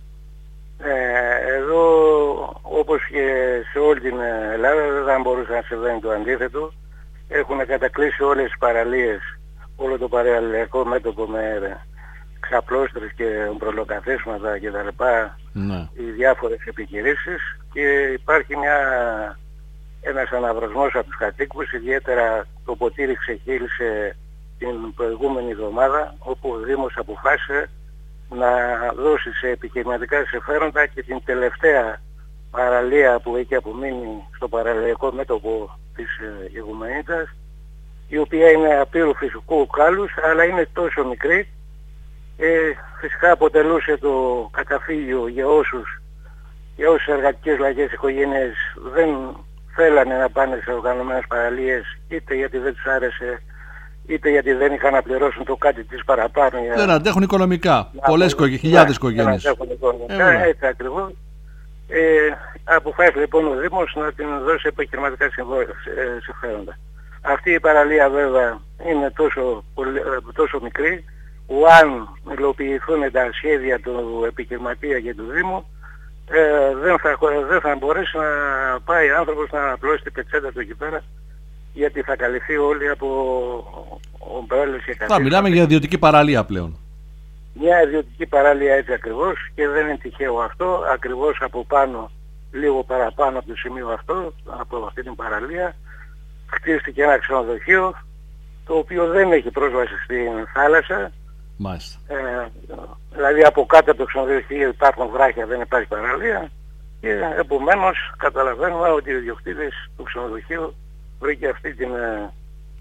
Ε, εδώ, όπως και σε όλη την Ελλάδα, δεν θα μπορούσε να συμβαίνει το αντίθετο. Έχουν κατακλείσει όλες τις παραλίες, όλο το παραλιακό μέτωπο με ξαπλώστρες και προλοκαθίσματα κτλ. Ναι. Οι διάφορες επιχειρήσεις και υπάρχει μια... ένας αναβρασμός από τους κατοίκους, ιδιαίτερα το ποτήρι ξεχύλισε την προηγούμενη εβδομάδα, όπου ο Δήμος αποφάσισε να δώσει σε επιχειρηματικά συμφέροντα και την τελευταία παραλία που έχει απομείνει στο παραλιακό μέτωπο της Ιγουμενίτσας, η οποία είναι απείρου φυσικού κάλους, αλλά είναι τόσο μικρή. Ε, φυσικά αποτελούσε το καταφύγιο για όσους, για όσους εργατικές λαϊκές οικογένειες δεν θέλανε να πάνε σε οργανωμένες παραλίες, είτε γιατί δεν τους άρεσε, είτε γιατί δεν είχαν να πληρώσουν το κάτι της παραπάνω. Για... Δεν αντέχουν οικονομικά. Πολλές οικογένειες, χιλιάδες οικογένειες. Δεν αντέχουν οικονομικά, ε, έτσι ακριβώς. Ε, αποφάσισε λοιπόν ο Δήμος να την δώσει επιχειρηματικά συμφέροντα. Αυτή η παραλία βέβαια είναι τόσο, τόσο μικρή, που αν υλοποιηθούν τα σχέδια του επιχειρηματία και του Δήμου, Ε, δεν, θα, δεν θα μπορέσει να πάει άνθρωπος να απλώσει την πετσέτα του εκεί πέρα, γιατί θα καλυφθεί όλοι από ομπρέλες και καθίσταται. Θα μιλάμε για ιδιωτική παραλία πλέον. Μια ιδιωτική παραλία, έτσι ακριβώς, και δεν είναι τυχαίο αυτό. Ακριβώς από πάνω, λίγο παραπάνω από το σημείο αυτό, από αυτή την παραλία, χτίστηκε ένα ξενοδοχείο, το οποίο δεν έχει πρόσβαση στην θάλασσα. Μάλιστα. Ε, δηλαδή από κάτω από το ξενοδοχείο υπάρχουν βράχια, δεν υπάρχει παραλία και επομένως καταλαβαίνουμε ότι ο ιδιοκτήτης του ξενοδοχείου βρήκε αυτή την ε,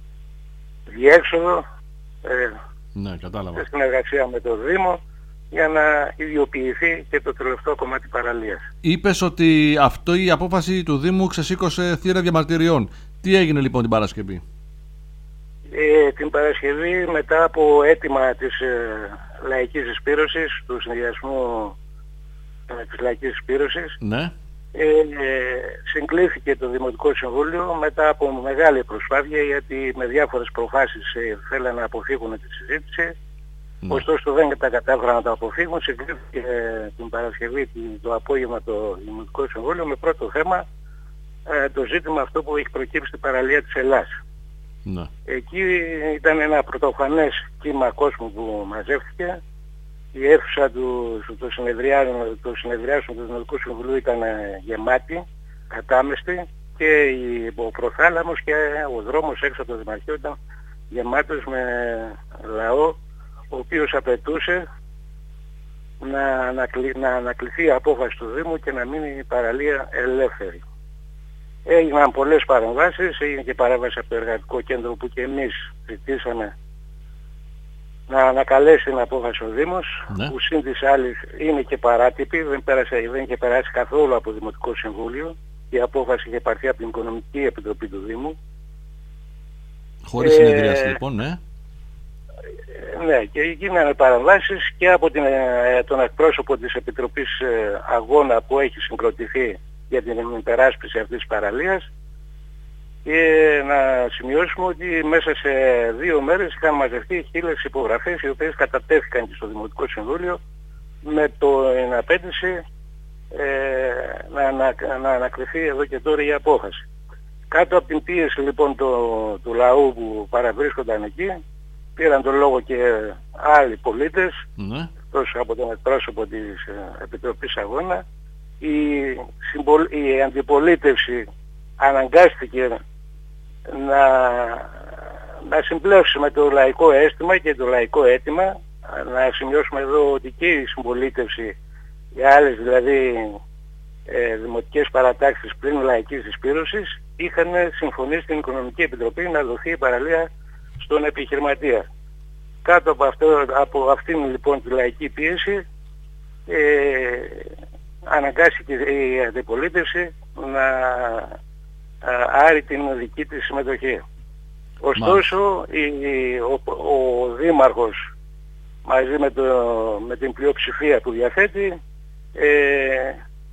διέξοδο ε, ναι, κατάλαβα. σε συνεργασία με το Δήμο για να ιδιοποιηθεί και το τελευταίο κομμάτι παραλίας. Είπες ότι αυτό η απόφαση του Δήμου ξεσήκωσε θύρα διαμαρτυριών. Τι έγινε λοιπόν την Παρασκευή? Ε, την Παρασκευή, μετά από αίτημα της ε, λαϊκής εισπύρωσης, του συνδυασμού ε, της λαϊκής εισπύρωσης, ναι. ε, ε, συγκλήθηκε το Δημοτικό Συμβούλιο μετά από μεγάλη προσπάθεια, γιατί με διάφορες προφάσεις ε, θέλαν να αποφύγουν τη συζήτηση. Ναι. Ωστόσο δεν τα κατάφεραν να το αποφύγουν. Συγκλήθηκε ε, την Παρασκευή το απόγευμα το Δημοτικό Συμβούλιο με πρώτο θέμα ε, το ζήτημα αυτό που έχει προκύψει στην παραλία της Ελλάς. Ναι. Εκεί ήταν ένα πρωτοφανές κύμα κόσμου που μαζεύτηκε. Η αίθουσα του, του συνεδριάσεων του, συνεδριάσεων του Δημοτικού Συμβουλίου ήταν γεμάτη, κατάμεστη, και η, ο προθάλαμος και ο δρόμος έξω από το Δημαρχείο ήταν γεμάτος με λαό, ο οποίος απαιτούσε να, ανακλη, να ανακληθεί η απόφαση του Δήμου και να μείνει η παραλία ελεύθερη. Έγιναν πολλές παρεμβάσεις, έγινε και παρέμβαση από το Εργατικό Κέντρο που και εμείς ζητήσαμε να ανακαλέσει την απόφαση ο Δήμος, ναι. που σύν της άλλης είναι και παράτυπη, δεν, πέρασε, δεν είχε περάσει καθόλου από το Δημοτικό Συμβούλιο. Η απόφαση είχε πάρθει από την Οικονομική Επιτροπή του Δήμου. Χωρίς ε, συνεδρίαση λοιπόν, ναι. Ναι, και γίνανε παρεμβάσεις και από την, τον εκπρόσωπο της Επιτροπής Αγώνα που έχει συγκροτηθεί για την υπεράσπιση αυτής της παραλίας, και να σημειώσουμε ότι μέσα σε δύο μέρες είχαν μαζευτεί χίλιες υπογραφές, οι οποίες κατατέθηκαν και στο Δημοτικό Συμβούλιο με την απέτηση ε, να, να, να ανακριθεί εδώ και τώρα η απόφαση. Κάτω από την πίεση λοιπόν το, του λαού που παραβρίσκονταν εκεί, πήραν τον λόγο και άλλοι πολίτες, mm-hmm. εκτός από τον εκπρόσωπο της ε, Επιτροπής Αγώνα. Η, συμπολ, η αντιπολίτευση αναγκάστηκε να, να συμπλέψει με το λαϊκό αίσθημα και το λαϊκό αίτημα. Να σημειώσουμε εδώ ότι και η συμπολίτευση, οι άλλες δηλαδή ε, δημοτικές παρατάξεις πριν λαϊκής συσπήρωσης, είχαν συμφωνήσει στην Οικονομική Επιτροπή να δοθεί η παραλία στον επιχειρηματία. Κάτω από, αυτό, από αυτήν λοιπόν τη λαϊκή πίεση ε, αναγκάστηκε η αντιπολίτευση να άρει την δική της συμμετοχή. Ωστόσο η, ο, ο Δήμαρχος μαζί με, το, με την πλειοψηφία που διαθέτει ε, ε,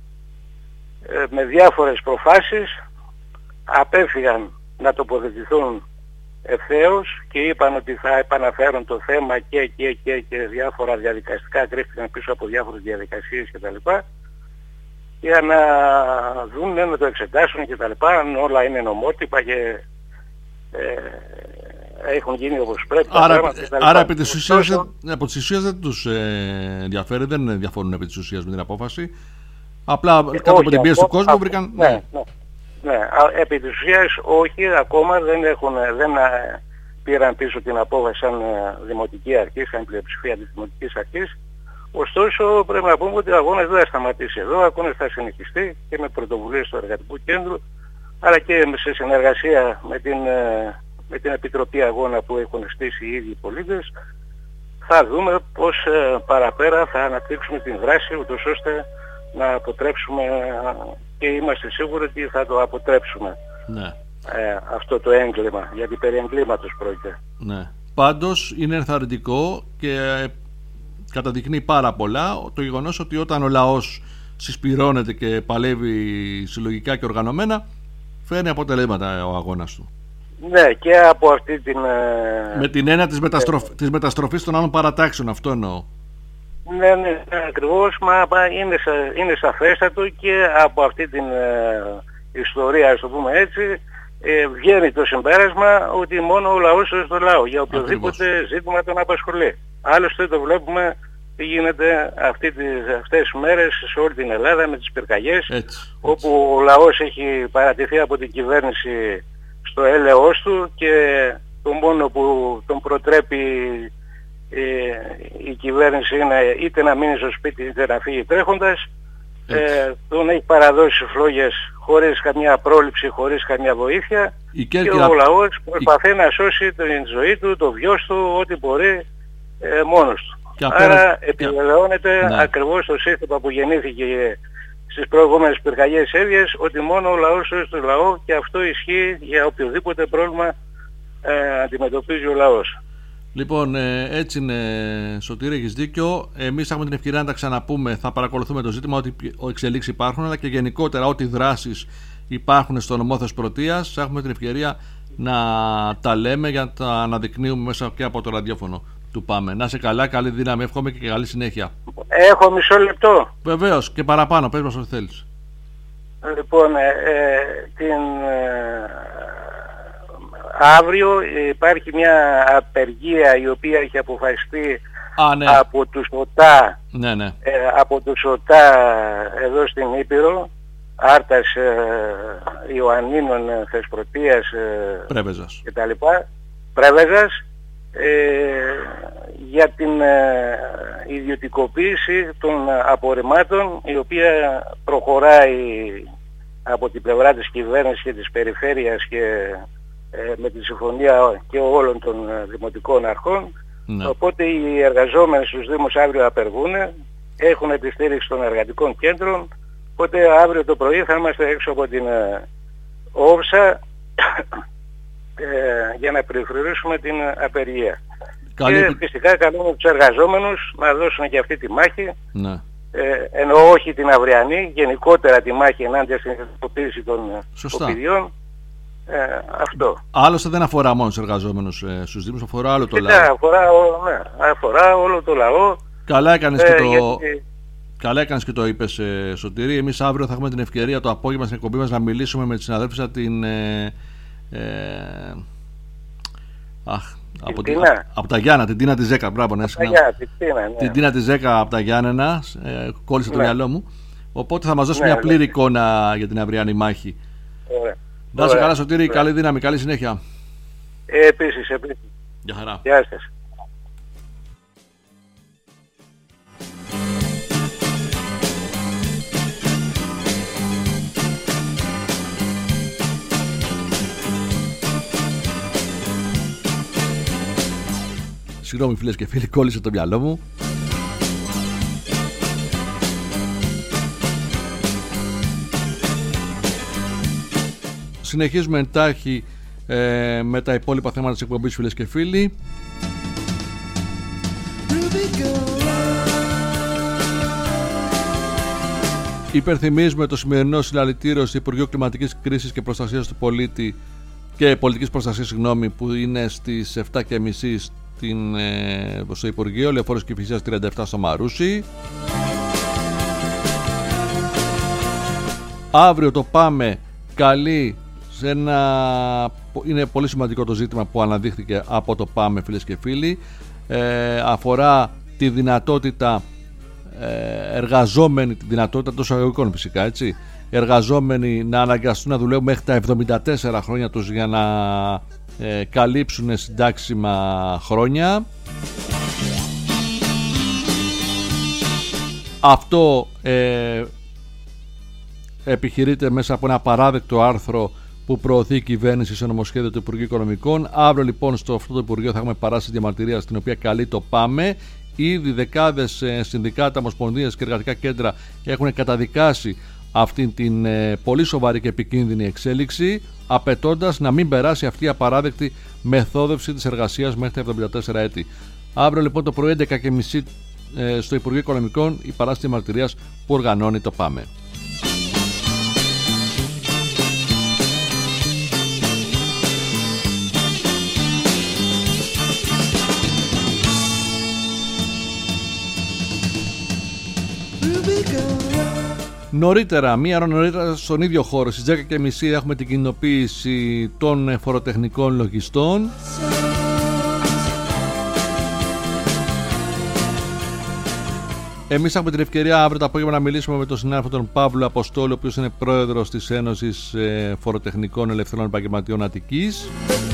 με διάφορες προφάσεις απέφυγαν να τοποθετηθούν ευθέως και είπαν ότι θα επαναφέρουν το θέμα και, και, και, και διάφορα διαδικαστικά, κρύφτηκαν πίσω από διάφορες διαδικασίες κτλ. Για να δουν, να το εξετάσουν κτλ. Αν όλα είναι νομότυπα και ε, έχουν γίνει όπως πρέπει. Άρα, άρα επί της ουσίας, από τις ουσίες δεν τους ε, ενδιαφέρει, δεν διαφωνούν επί της ουσίας με την απόφαση. Απλά ε, κάτω από την πίεση του κόσμου βρήκαν... Ναι, ναι, ναι. Ναι, επί της ουσίας όχι, ακόμα δεν, έχουν, δεν πήραν πίσω την απόφαση σαν δημοτική αρχή, σαν πλειοψηφία της δημοτικής αρχής. Ωστόσο πρέπει να πούμε ότι ο αγώνας δεν θα σταματήσει εδώ, ο αγώνας θα συνεχιστεί και με πρωτοβουλίες του Εργατικού Κέντρου, αλλά και σε συνεργασία με την, με την Επιτροπή Αγώνα που έχουν στήσει οι ίδιοι οι πολίτες. Θα δούμε πώς παραπέρα θα αναπτύξουμε την δράση, ούτως ώστε να αποτρέψουμε, και είμαστε σίγουροι ότι θα το αποτρέψουμε, ναι. ε, αυτό το έγκλημα, γιατί περί εγκλήματος πρόκειται. Ναι. Πάντως είναι ενθαρρυντικό και ε, καταδεικνύει πάρα πολλά το γεγονός ότι όταν ο λαός συσπυρώνεται και παλεύει συλλογικά και οργανωμένα, φέρνει αποτελέσματα ο αγώνας του. Ναι, και από αυτή την... Με την έννοια της, μεταστροφ... της μεταστροφής των άλλων παρατάξεων, αυτό εννοώ. Ναι, ναι, ακριβώς, μα είναι, σα, είναι σαφέστατο, και από αυτή την ε, ιστορία, ας το πούμε έτσι, ε, βγαίνει το συμπέρασμα ότι μόνο ο λαός είναι στο λαό, για οποιοδήποτε ακριβώς ζήτημα τον απασχολεί. Άλλωστε το βλέπουμε τι γίνεται αυτή τις, αυτές τις μέρες σε όλη την Ελλάδα με τις πυρκαγιές, έτσι, έτσι. όπου ο λαός έχει παρατηθεί από την κυβέρνηση στο έλεος του, και το μόνο που τον προτρέπει η κυβέρνηση είναι είτε να μείνει στο σπίτι είτε να φύγει τρέχοντας. Ε, τον έχει παραδώσει φλόγες χωρίς καμιά πρόληψη, χωρίς καμιά βοήθεια, η και ο λαός προσπαθεί η... να σώσει την ζωή του, το βιός του, ό,τι μπορεί ε, μόνος του. Και Άρα απέρα... επιβεβαιώνεται ναι. ακριβώς το σύστημα που γεννήθηκε στις προηγούμενες πυρκαγιές έδειες, ότι μόνο ο λαός είναι στο λαό, και αυτό ισχύει για οποιοδήποτε πρόβλημα ε, αντιμετωπίζει ο λαός. Λοιπόν, έτσι είναι, Σωτήρη, έχεις δίκιο. Εμείς έχουμε την ευκαιρία να τα ξαναπούμε. Θα παρακολουθούμε το ζήτημα, ότι εξελίξεις υπάρχουν, αλλά και γενικότερα ό,τι δράσεις υπάρχουν στο νομό Θεσπρωτείας. Έχουμε την ευκαιρία να τα λέμε, για να τα αναδεικνύουμε μέσα και από το ραδιόφωνο του Πάμε. Να είσαι καλά, καλή δύναμη, εύχομαι και καλή συνέχεια. Έχω μισό λεπτό. Βεβαίως, και παραπάνω, πες μας ό,τι θέλεις. Λοιπόν, ε, ε, την, ε, αύριο υπάρχει μια απεργία η οποία έχει αποφασιστεί Α, ναι. από τους ΟΤΑ, ναι, ναι. ε, από τους ΟΤΑ εδώ στην Ήπειρο, Άρτας, ε, Ιωαννίνων, Θεσπρωτείας ε, Πρέβεζας και τα λοιπά, Πρέβεζας, ε, για την ε, ιδιωτικοποίηση των απορριμμάτων, η οποία προχωράει από την πλευρά της κυβέρνησης και της περιφέρειας και ε, με τη συμφωνία και όλων των δημοτικών αρχών. Ναι. Οπότε οι εργαζόμενοι στους Δήμους αύριο απεργούν, έχουν τη στήριξη των εργατικών κέντρων, οπότε αύριο το πρωί θα είμαστε έξω από την ε, Όψα ε, για να περιφρουρήσουμε την απεργία. Καλή... Και φυσικά καλούμε τους εργαζόμενους να δώσουν και αυτή τη μάχη, ναι. ε, ενώ όχι την αυριανή, γενικότερα τη μάχη ενάντια στην ιδιωτικοποίηση των σκουπιδιών. Ε, αυτό. Άλλωστε δεν αφορά μόνο τους εργαζόμενους ε, στους Δήμους, αφορά όλο το και λαό. Αφορά, ναι, αφορά όλο το λαό. Καλά έκανες ε, και το... γιατί... Καλά έκανες και το είπες, ε, Σωτήρη. Εμείς αύριο θα έχουμε την ευκαιρία το απόγευμα στην εκπομπή μας να μιλήσουμε με τη συναδέλφισσα την... Ε, ε, αχ, από, την, από, από τα Γιάννα, την Τίνα τη Ζέκα. Μπράβο, ναι, την Τίνα, ναι. Την Τίνα τη Ζέκα από τα Γιάννενα. Ε, κόλλησε ναι. το μυαλό μου. Οπότε θα μας δώσει ναι, μια πλήρη ναι. εικόνα για την αυριανή μάχη. Ωραία. Να είσαι καλά, Σωτήρη, καλή δύναμη, καλή συνέχεια. Ε, επίσης, επίσης. Γεια χαρά. Γεια σας. Συγγνώμη φίλες και φίλοι, κόλλησε το μυαλό μου. Συνεχίζουμε εντάχει ε, με τα υπόλοιπα θέματα της εκπομπής, φίλες και φίλοι. Υπενθυμίζουμε το σημερινό συλλαλητήριο στο Υπουργείο Κλιματικής Κρίσης και Προστασίας του Πολίτη και Πολιτικής Προστασίας, συγγνώμη, που είναι στις επτά και μισή στην, ε, στο Υπουργείο Λεωφόρος Κηφισίας τριάντα επτά στο Μαρούσι. Αύριο το πάμε καλή σε ένα... Είναι πολύ σημαντικό το ζήτημα που αναδείχθηκε από το ΠΑΜΕ, φίλες και φίλοι. Ε, αφορά τη δυνατότητα ε, εργαζόμενοι, τη δυνατότητα των εισαγωγικών φυσικά, έτσι, εργαζόμενοι να αναγκαστούν να δουλεύουν μέχρι τα εβδομήντα τέσσερα χρόνια τους για να ε, καλύψουν συντάξιμα χρόνια. Αυτό ε, επιχειρείται μέσα από ένα παράδεκτο άρθρο που προωθεί η κυβέρνηση σε νομοσχέδιο του Υπουργείου Οικονομικών. Αύριο λοιπόν στο αυτό το Υπουργείο θα έχουμε παράσταση διαμαρτυρίας στην οποία καλεί το ΠΑΜΕ. Ήδη δεκάδες συνδικάτα, ομοσπονδίες και εργατικά κέντρα έχουν καταδικάσει αυτήν την ε, πολύ σοβαρή και επικίνδυνη εξέλιξη, απαιτώντας να μην περάσει αυτή η απαράδεκτη μεθόδευση της εργασίας μέχρι τα εβδομήντα τέσσερα έτη. Αύριο λοιπόν το πρωί έντεκα και μισή ε, στο Υπουργείο Οικονομικών η παράσταση διαμαρτυρίας που οργανώνει το ΠΑΜΕ. Νωρίτερα, μία ώρα νωρίτερα στον ίδιο χώρο, στις δέκα και μισή έχουμε την κοινοποίηση των φοροτεχνικών λογιστών. Εμείς έχουμε την ευκαιρία αύριο το απόγευμα να μιλήσουμε με τον συνάδελφο τον Παύλο Αποστόλου, ο οποίος είναι πρόεδρος της Ένωσης Φοροτεχνικών Ελευθερών Επαγγελματιών Αττικής.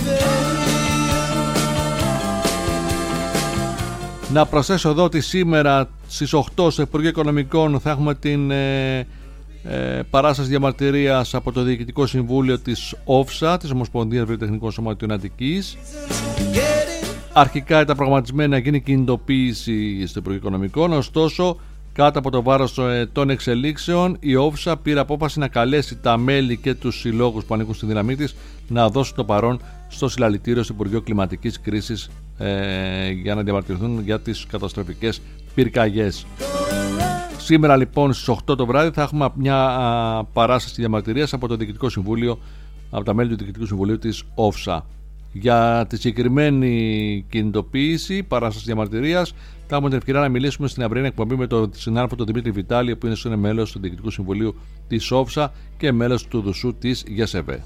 Να προσθέσω εδώ ότι σήμερα στις οκτώ στο Υπουργείο Οικονομικών θα έχουμε την ε, ε, παράσταση διαμαρτυρίας από το Διοικητικό Συμβούλιο της ΟΦΣΑ, της Ομοσπονδίας Βιοτεχνικών Σωματείων Αττικής. Αρχικά ήταν προγραμματισμένη να γίνει κινητοποίηση στο Υπουργείο Οικονομικών, ωστόσο κάτω από το βάρος των εξελίξεων η ΟΦΣΑ πήρε απόφαση να καλέσει τα μέλη και τους συλλόγους που ανήκουν στη δύναμή της να δώσουν το παρόν στο συλλαλητήριο στο Υπουργείο Κλιματικής Κρίσης ε, για να διαμαρτυρηθούν για τις καταστροφικές πυρκαγιές. Σήμερα λοιπόν στις οκτώ το βράδυ θα έχουμε μια α, παράσταση διαμαρτυρίας από το Διοικητικό Συμβούλιο, από τα μέλη του Διοικητικού Συμβουλίου της ΟΦΣΑ. Για τη συγκεκριμένη κινητοποίηση παράσταση διαμαρτυρίας θα έχουμε την ευκαιρία να μιλήσουμε στην αυριανή εκπομπή με τον συνάδελφο τον Δημήτρη Βιτάλη, που είναι μέλος του Διοικητικού Συμβουλίου της όφσα και μέλος του Δουσού της ΓΕΣΕΒΕ.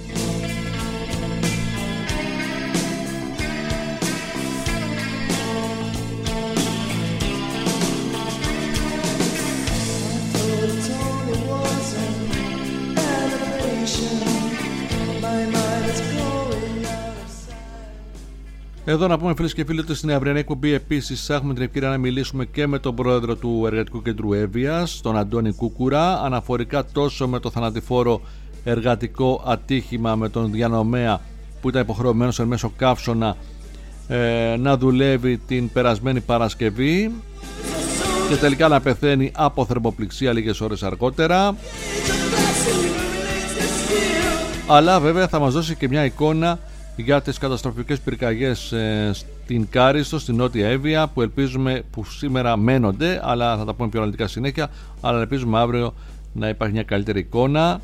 Εδώ να πούμε, φίλες και φίλοι, ότι στην αυριανή εκπομπή επίσης θα έχουμε την ευκαιρία να μιλήσουμε και με τον πρόεδρο του Εργατικού Κέντρου Εύβοιας, τον Αντώνη Κούκουρα, αναφορικά τόσο με το θανατηφόρο εργατικό ατύχημα με τον διανομέα που ήταν υποχρεωμένος εν μέσω καύσωνα ε, να δουλεύει την περασμένη Παρασκευή και τελικά να πεθαίνει από θερμοπληξία λίγες ώρες αργότερα. Αλλά βέβαια θα μας δώσει και μια εικόνα για τις καταστροφικές πυρκαγιές ε, στην Κάριστο, στην Νότια Εύβοια, που ελπίζουμε, που σήμερα μένονται, αλλά θα τα πούμε πιο αναλυτικά συνέχεια, αλλά ελπίζουμε αύριο να υπάρχει μια καλύτερη εικόνα.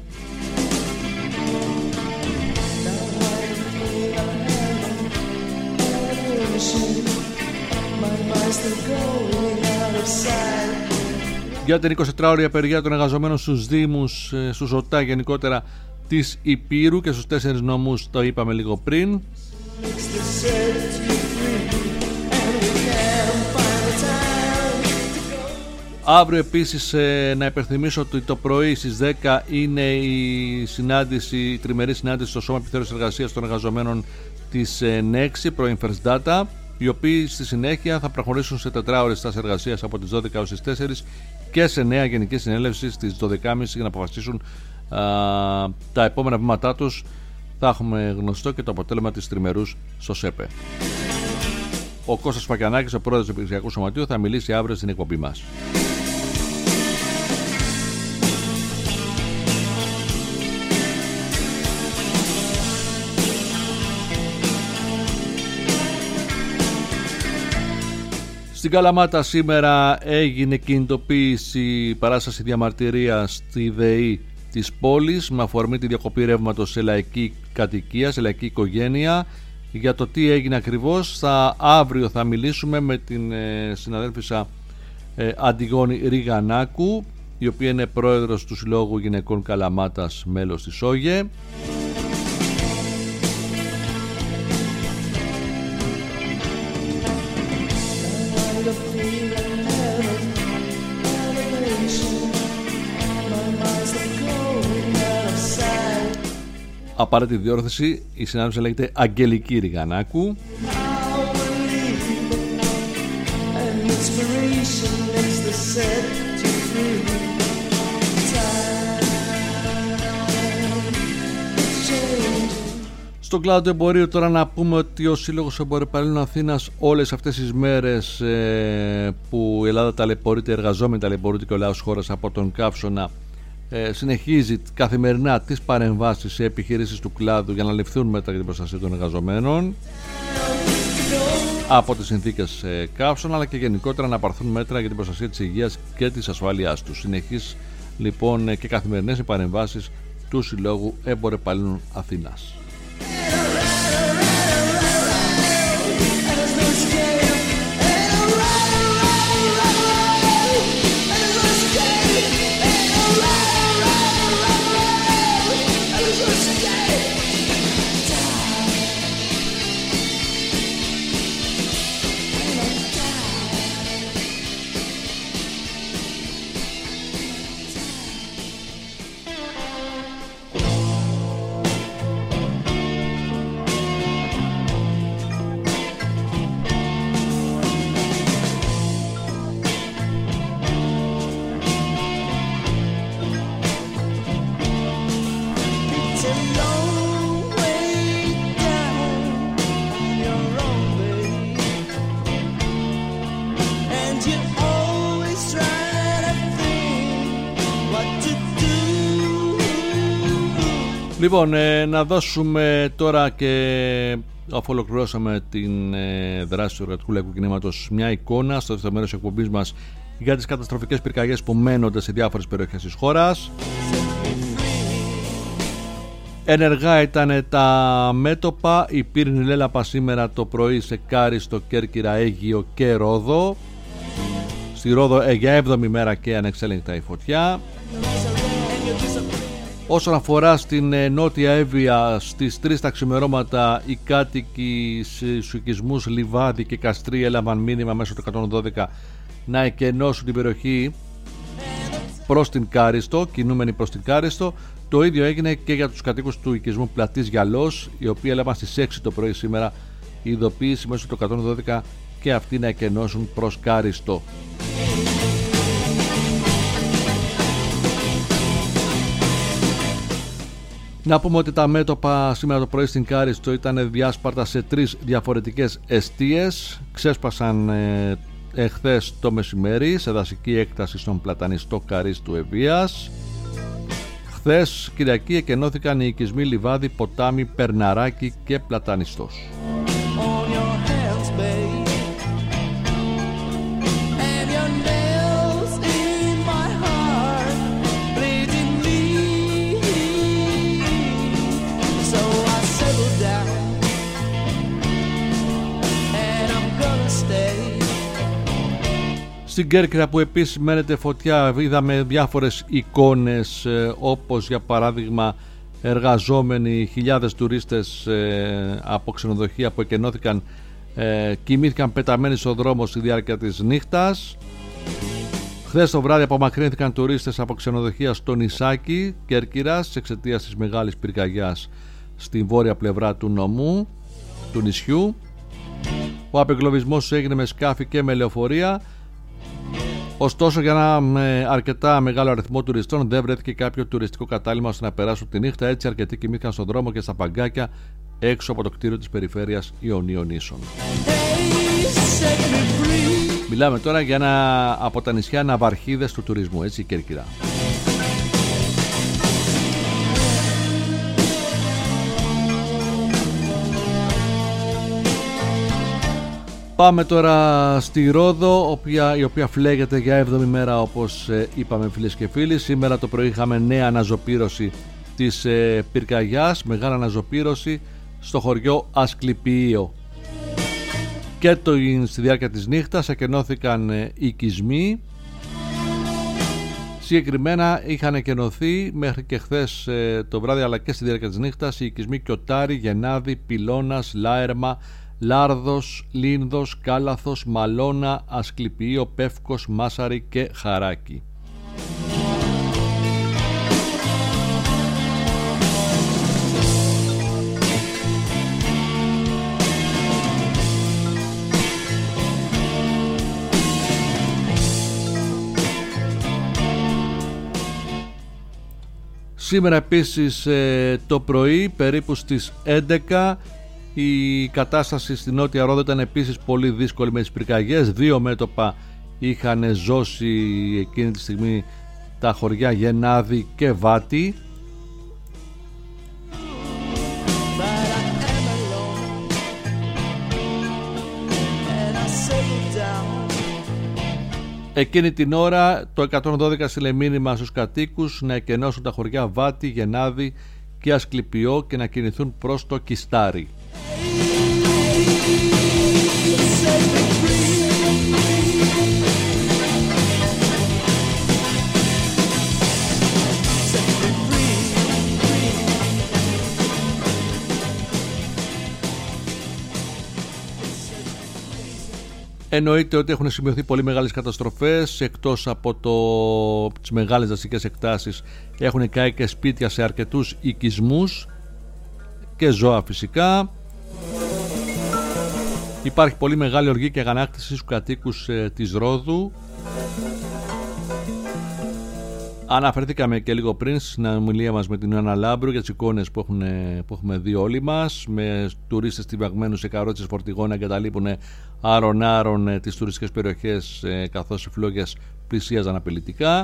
Για την εικοσιτετράωρη απεργία των εργαζομένων στους Δήμους, ε, στους ΟΤΑ γενικότερα της Υπήρου και στους τέσσερις νομούς, το είπαμε λίγο πριν. Αύριο επίσης ε, να υπενθυμίσω ότι το πρωί στις δέκα είναι η συνάντηση, η τριμερή συνάντηση στο Σώμα Επιθεώρησης Εργασίας των Εργαζομένων της ε, ΝΕΞΗ, πρώην First Data, οι οποίοι στη συνέχεια θα προχωρήσουν σε τετράωρες στάσεις εργασίας από τις δώδεκα έως τις τέσσερις και σε νέα γενική συνέλευση στις δώδεκα και μισή για να αποφασίσουν Uh, τα επόμενα βήματά τους. Θα έχουμε γνωστό και το αποτέλεσμα της τριμερούς στο ΣΕΠΕ. Ο Κώστας Φακιανάκης, ο πρόεδρος του Επιχειρησιακού Σωματείου, θα μιλήσει αύριο στην εκπομπή μας. Στην Καλαμάτα σήμερα έγινε κινητοποίηση, παράσταση διαμαρτυρίας στη ΔΕΗ της πόλης με αφορμή τη διακοπή ρεύματος σε λαϊκή κατοικία, σε λαϊκή οικογένεια. Για το τι έγινε ακριβώς θα, αύριο θα μιλήσουμε με την ε, συναδέλφισσα ε, Αντιγόνη Ριγανάκου, η οποία είναι πρόεδρος του Συλλόγου Γυναικών Καλαμάτας, μέλος της ΟΓΕ. Απαραίτητη διόρθωση, η συνάδελφος λέγεται Αγγελική Ριγανάκου. Στον κλάδο του εμπορίου τώρα να πούμε ότι ο Σύλλογος Εμπορεπαλλήλων Αθήνας όλες αυτές τις μέρες ε, που η Ελλάδα ταλαιπωρείται, εργαζόμενοι ταλαιπωρείται και ο λαός χώρας από τον καύσωνα, Ε, συνεχίζει καθημερινά τις παρεμβάσεις σε επιχειρήσεις του κλάδου για να ληφθούν μέτρα για την προστασία των εργαζομένων από τις συνθήκες ε, καύσωνα, αλλά και γενικότερα να πάρθουν μέτρα για την προστασία της υγείας και της ασφάλειάς τους. Συνεχείς λοιπόν ε, και καθημερινές οι παρεμβάσεις του Συλλόγου Εμπορεπαλλήλων Αθήνας. Λοιπόν, ε, να δώσουμε τώρα, και αφού ολοκληρώσαμε την ε, δράση του Εργατικού Λαϊκού Κινήματος, μια εικόνα στο δεύτερο μέρος της εκπομπής μας για τις καταστροφικές πυρκαγιές που μένονται σε διάφορες περιοχές της χώρας. Ενεργά ήταν τα μέτωπα. Η πύρινη λέλαπα σήμερα το πρωί σε Κάριστο, Κέρκυρα, Αίγυο και Ρόδο. Στη Ρόδο για έβδομη μέρα και ανεξέλεγκτα η φωτιά. Όσον αφορά στην Νότια Εύβοια, στις τρεις τα ξημερώματα οι κάτοικοι στους οικισμούς Λιβάδι και Καστρί έλαβαν μήνυμα μέσω του εκατόν δώδεκα να εκενώσουν την περιοχή προς την Κάριστο, κινούμενοι προς την Κάριστο. Το ίδιο έγινε και για τους κατοίκους του οικισμού Πλατής Γιαλός, οι οποίοι έλαβαν στις έξι το πρωί σήμερα η ειδοποίηση μέσω του εκατόν δώδεκα και αυτοί να εκενώσουν προς Κάριστο. Να πούμε ότι τα μέτωπα σήμερα το πρωί στην Κάριστο ήταν διάσπαρτα σε τρεις διαφορετικές εστίες. Ξέσπασαν ε, εχθές το μεσημέρι σε δασική έκταση στον πλατανιστό Καρίστου Ευβοίας. Χθες Κυριακή εκενώθηκαν οι οικισμοί Λιβάδι, Ποτάμι, Περναράκι και Πλατανιστός. Στην Κέρκυρα, που επίσης μένεται φωτιά, είδαμε διάφορες εικόνες, ε, όπως για παράδειγμα εργαζόμενοι, χιλιάδες τουρίστες ε, από ξενοδοχεία που εκενώθηκαν, ε, κοιμήθηκαν πεταμένοι στο δρόμο στη διάρκεια της νύχτας. Χθες το βράδυ απομακρύνθηκαν τουρίστες από ξενοδοχεία στο νησάκι Κέρκυρας εξαιτίας της μεγάλης πυρκαγιάς στην βόρεια πλευρά του νομού, του νησιού. Ο απεγκλωβισμός έγινε με σκάφη και με λεωφορεία. Ωστόσο, για ένα με αρκετά μεγάλο αριθμό τουριστών δεν βρέθηκε κάποιο τουριστικό κατάλημα ώστε να περάσουν τη νύχτα. Έτσι, αρκετοί κοιμήθηκαν στον δρόμο και στα παγκάκια έξω από το κτίριο της περιφέρειας Ιωνίων Νήσων. Μιλάμε τώρα για ένα από τα νησιά ναυαρχίδες του τουρισμού, έτσι, η Κέρκυρα. Πάμε τώρα στη Ρόδο, οποία, η οποία φλέγεται για έβδομη μέρα, όπως ε, είπαμε φίλες και φίλοι. Σήμερα το πρωί είχαμε νέα αναζωπήρωση της ε, πυρκαγιάς, μεγάλη αναζωπήρωση στο χωριό Ασκληπιείο. Και το, στη διάρκεια της νύχτας εκενώθηκαν ε, οικισμοί. Συγκεκριμένα είχαν εκενωθεί μέχρι και χθες ε, το βράδυ, αλλά και στη διάρκεια της νύχτας, οι οικισμοί Κιωτάρι, Γενάδη, Πυλώνας, Λάερμα, Λάρδος, Λίνδος, Κάλαθος, Μαλώνα, Ασκληπιείο, Πεύκος, Μάσαρη και Χαράκι. Σήμερα επίσης ε, το πρωί περίπου στις έντεκα η κατάσταση στην Νότια Ρόδο ήταν επίσης πολύ δύσκολη με τις πυρκαγιές. Δύο μέτωπα είχαν ζώσει εκείνη τη στιγμή τα χωριά Γενάδη και Βάτη. Εκείνη την ώρα το εκατόν δώδεκα στείλε μήνυμα στους κατοίκους να εκενώσουν τα χωριά Βάτη, Γενάδη και Ασκληπιώ και να κινηθούν προς το Κιστάρι. Εννοείται ότι έχουν σημειωθεί πολύ μεγάλες καταστροφές. Εκτός από το... τις μεγάλες δασικές εκτάσεις, έχουν καεί και σπίτια σε αρκετούς οικισμούς και ζώα φυσικά. Υπάρχει πολύ μεγάλη οργή και αγανάκτηση στους κατοίκους ε, της Ρόδου. Αναφερθήκαμε και λίγο πριν στην ομιλία μας με την Ιωάννα Λάμπρου για τις εικόνες που, έχουν, που έχουμε δει όλοι μας, με τουρίστες τυβαγμένους σε καρότσες φορτηγών να εγκαταλείπουν άρον-άρον τις τουριστικές περιοχές, καθώς οι φλόγες πλησίαζαν απειλητικά.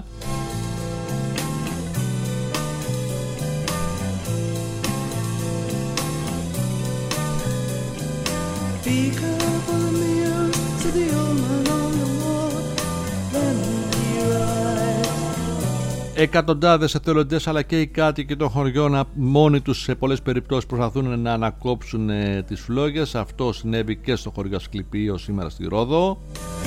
Εκατοντάδες εθελοντές αλλά και οι κάτοικοι των χωριών μόνοι τους σε πολλές περιπτώσεις προσπαθούν να ανακόψουν ε, τις φλόγες. Αυτό συνέβη και στο χωριό Ασκληπείο σήμερα στη Ρόδο.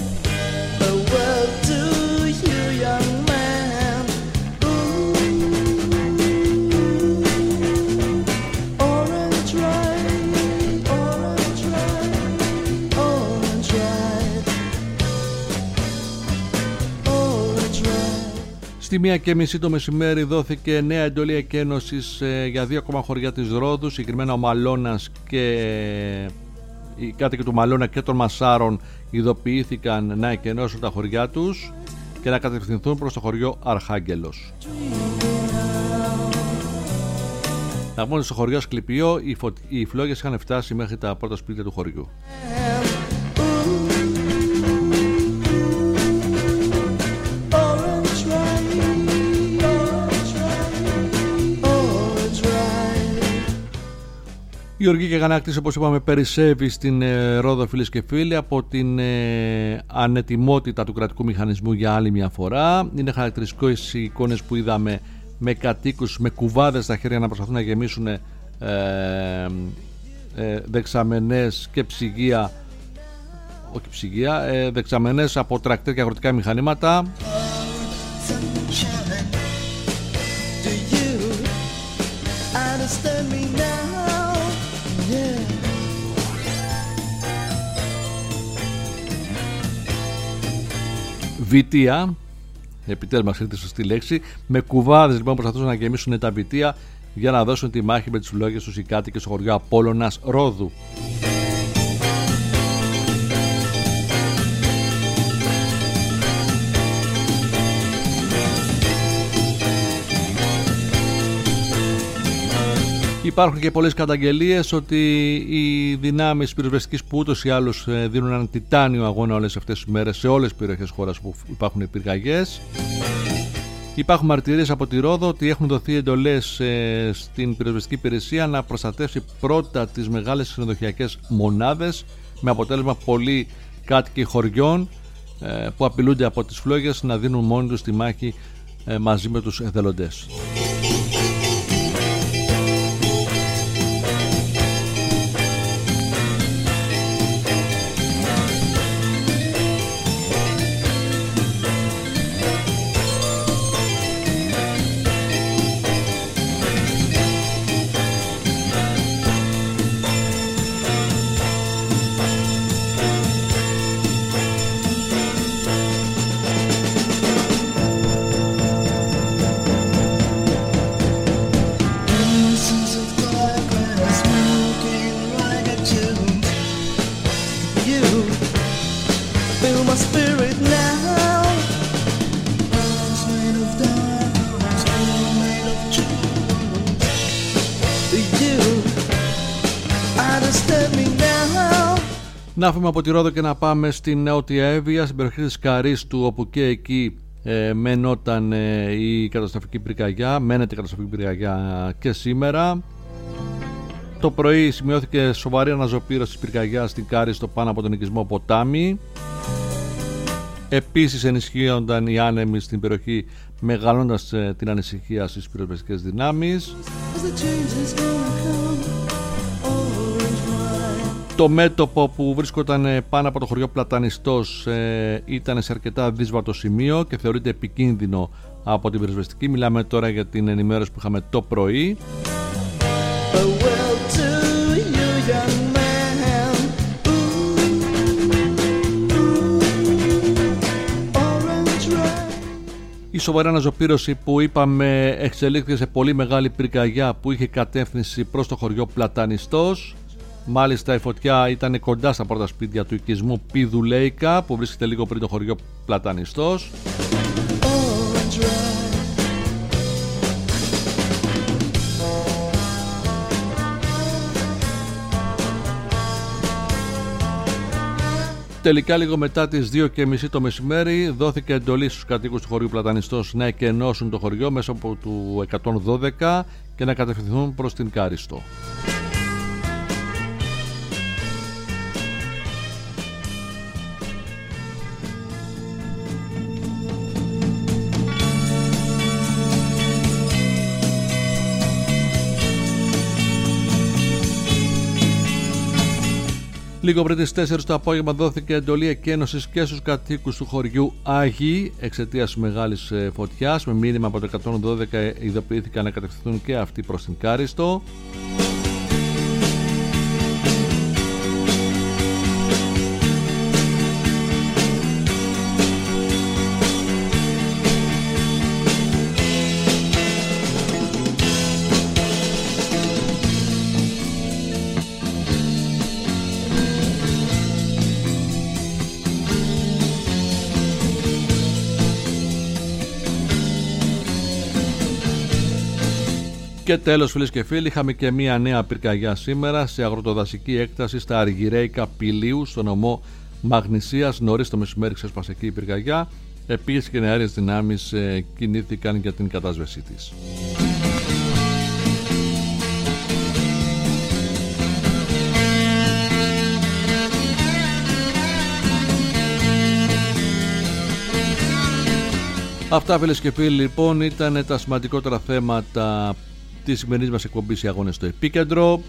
Στη μία και μισή το μεσημέρι δόθηκε νέα εντολή εκένωσης ε, για δύο ακόμα χωριά της Ρόδου, συγκεκριμένα ο Μαλώνας και οι κάτοικοι του Μαλώνα και των Μασάρων ειδοποιήθηκαν να εκενώσουν τα χωριά τους και να κατευθυνθούν προς το χωριό Αρχάγγελος. Να πούμε στο χωριό Ασκληπείο οι, φω... οι φλόγες είχαν φτάσει μέχρι τα πρώτα σπίτια του χωριού. Η οργή και γανάκτηση, όπως είπαμε, περισσεύει στην ε, Ρόδο, φίλες και φίλοι, από την ε, ανετοιμότητα του κρατικού μηχανισμού για άλλη μια φορά. Είναι χαρακτηριστικό οι εικόνες που είδαμε με κατοίκους με κουβάδες στα χέρια να προσπαθούν να γεμίσουν ε, ε, δεξαμενές και ψυγεία, όχι ψυγεία, ε, δεξαμενές από τρακτέρ και αγροτικά μηχανήματα. Βιτία, επιτέλους μας ήρθε σωστή λέξη, με κουβάδες λοιπόν προσπαθούσαν να γεμίσουν τα βιτία για να δώσουν τη μάχη με τις φλόγες τους οι κάτοικοι στο χωριό Απόλλωνας Ρόδου. Υπάρχουν και πολλές καταγγελίες ότι οι δυνάμεις πυροσβεστικής που ούτως ή άλλως δίνουν έναν τιτάνιο αγώνα όλες αυτές τις μέρες σε όλες τις περιοχές χώρας που υπάρχουν πυρκαγιές. Υπάρχουν μαρτυρίες από τη Ρόδο ότι έχουν δοθεί εντολές ε, στην πυροσβεστική υπηρεσία να προστατεύσει πρώτα τις μεγάλες ξενοδοχειακές μονάδες, με αποτέλεσμα πολλοί κάτοικοι χωριών ε, που απειλούνται από τις φλόγες να δίνουν μόνοι τους τη μάχη ε, μαζί με τους εθελοντές. Να φύγουμε από τη Ρόδο και να πάμε στην Νότια Εύβοια, στην περιοχή της Καρίστου, όπου και εκεί ε, μένονταν ε, η καταστροφική πυρκαγιά, μένεται η καταστροφική πυρκαγιά και σήμερα. Το πρωί σημειώθηκε σοβαρή αναζωπήρωση της πυρκαγιάς στην Κάριστο πάνω από τον οικισμό Ποτάμι. Επίσης ενισχύονταν οι άνεμοι στην περιοχή, μεγαλώντας ε, την ανησυχία στις πυροσβεστικές δυνάμεις. Το μέτωπο που βρίσκονταν πάνω από το χωριό Πλατανιστός ε, ήταν σε αρκετά δύσβατο σημείο και θεωρείται επικίνδυνο από την πυροσβεστική. Μιλάμε τώρα για την ενημέρωση που είχαμε το πρωί. Η σοβαρή αναζωπήρωση που είπαμε εξελίχθηκε σε πολύ μεγάλη πυρκαγιά που είχε κατεύθυνση προς το χωριό Πλατανιστός. Μάλιστα η φωτιά ήταν κοντά στα πρώτα σπίτια του οικισμού Πηδουλέικα, που βρίσκεται λίγο πριν το χωριό Πλατανιστός. Τελικά λίγο μετά τις δύο και μισή το μεσημέρι δόθηκε εντολή στους κατοίκους του χωριού Πλατανιστός να εκενώσουν το χωριό μέσω από του εκατόν δώδεκα και να κατευθυνθούν προς την Κάριστο. Λίγο πριν τις τέσσερις το απόγευμα δόθηκε εντολή εκένωσης και στους κατοίκους του χωριού Άγιοι εξαιτίας μεγάλης φωτιάς. Με μήνυμα από το εκατόν δώδεκα ειδοποιήθηκαν να κατευθυνθούν και αυτοί προς την Κάριστο. Και τέλος, φίλες και φίλοι, είχαμε και μία νέα πυρκαγιά σήμερα σε αγροτοδασική έκταση στα Αργυρέικα Πηλίου, στο νομό Μαγνησίας. Νωρίς το μεσημέρι ξέσπασε εκεί η πυρκαγιά. Επίσης και νεαρές δυνάμεις ε, κινήθηκαν για την κατάσβεσή της. Αυτά, φίλες και φίλοι, λοιπόν, ήταν τα σημαντικότερα θέματα τη σημερινή μας εκπομπής οι αγώνες στο επίκεντρο.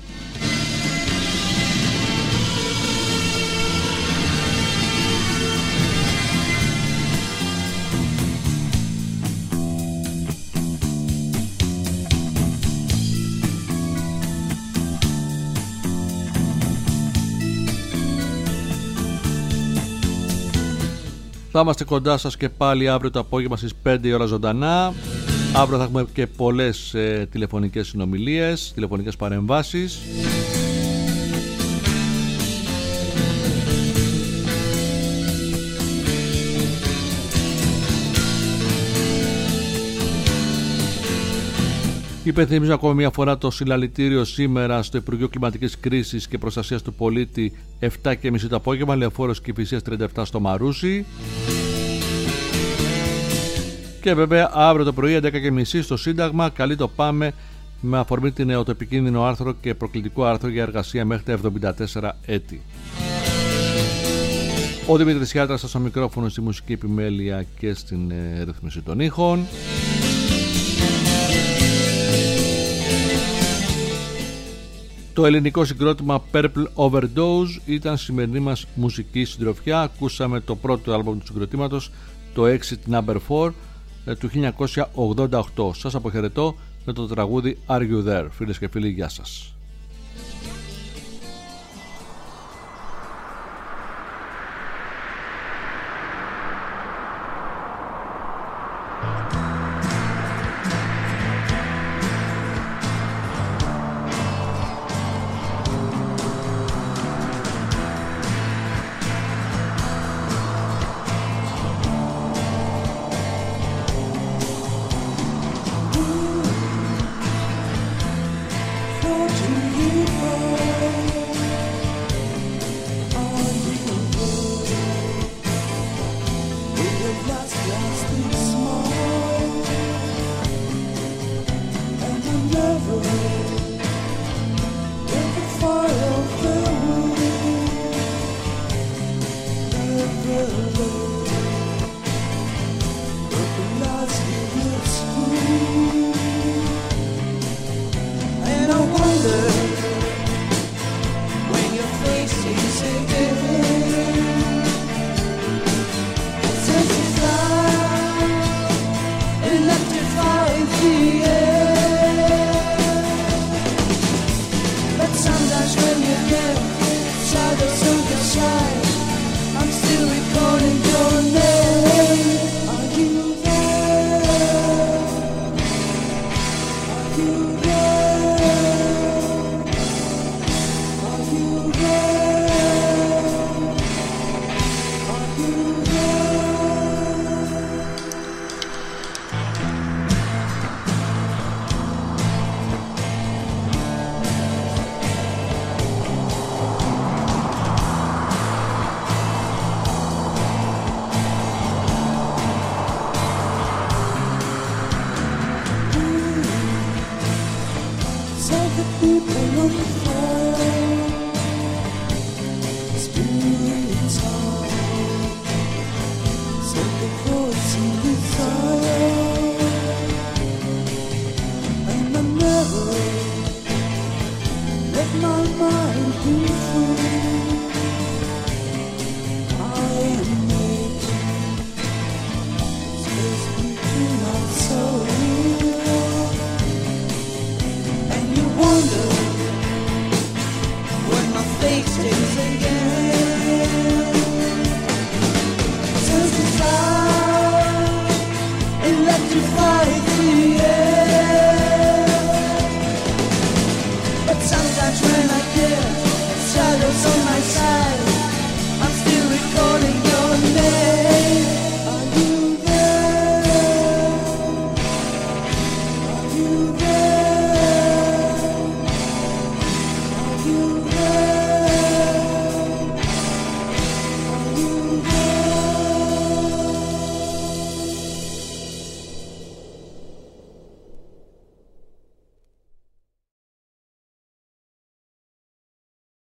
Θα είμαστε κοντά σας και πάλι αύριο το απόγευμα στις πέντε η ώρα ζωντανά. Αύριο θα έχουμε και πολλές ε, τηλεφωνικές συνομιλίες, τηλεφωνικές παρεμβάσεις. Υπενθυμίζω ακόμα μια φορά το συλλαλητήριο σήμερα στο Υπουργείο Κλιματικής Κρίσης και Προστασίας του Πολίτη, επτά και μισή το απόγευμα, Λεωφόρος Κηφισίας τριάντα επτά στο Μαρούσι. Και βέβαια αύριο το πρωί έντεκα και μισή στο Σύνταγμα, καλή το πάμε, με αφορμή την νεοτοπικίνδυνο άρθρο και προκλητικό άρθρο για εργασία μέχρι τα εβδομήντα τέσσερα έτη. Ο Δημήτρης Χιάτρας στο μικρόφωνο, στη μουσική επιμέλεια και στην ε, ρύθμιση των ήχων. Το ελληνικό συγκρότημα Purple Overdose ήταν σημερινή μας μουσική συντροφιά. Ακούσαμε το πρώτο άλμπομ του συγκροτήματος, το Exit Number φορ του χίλια εννιακόσια ογδόντα οκτώ. Σας αποχαιρετώ με το τραγούδι Are You There. Φίλες και φίλοι, γεια σας. Let my mind be free.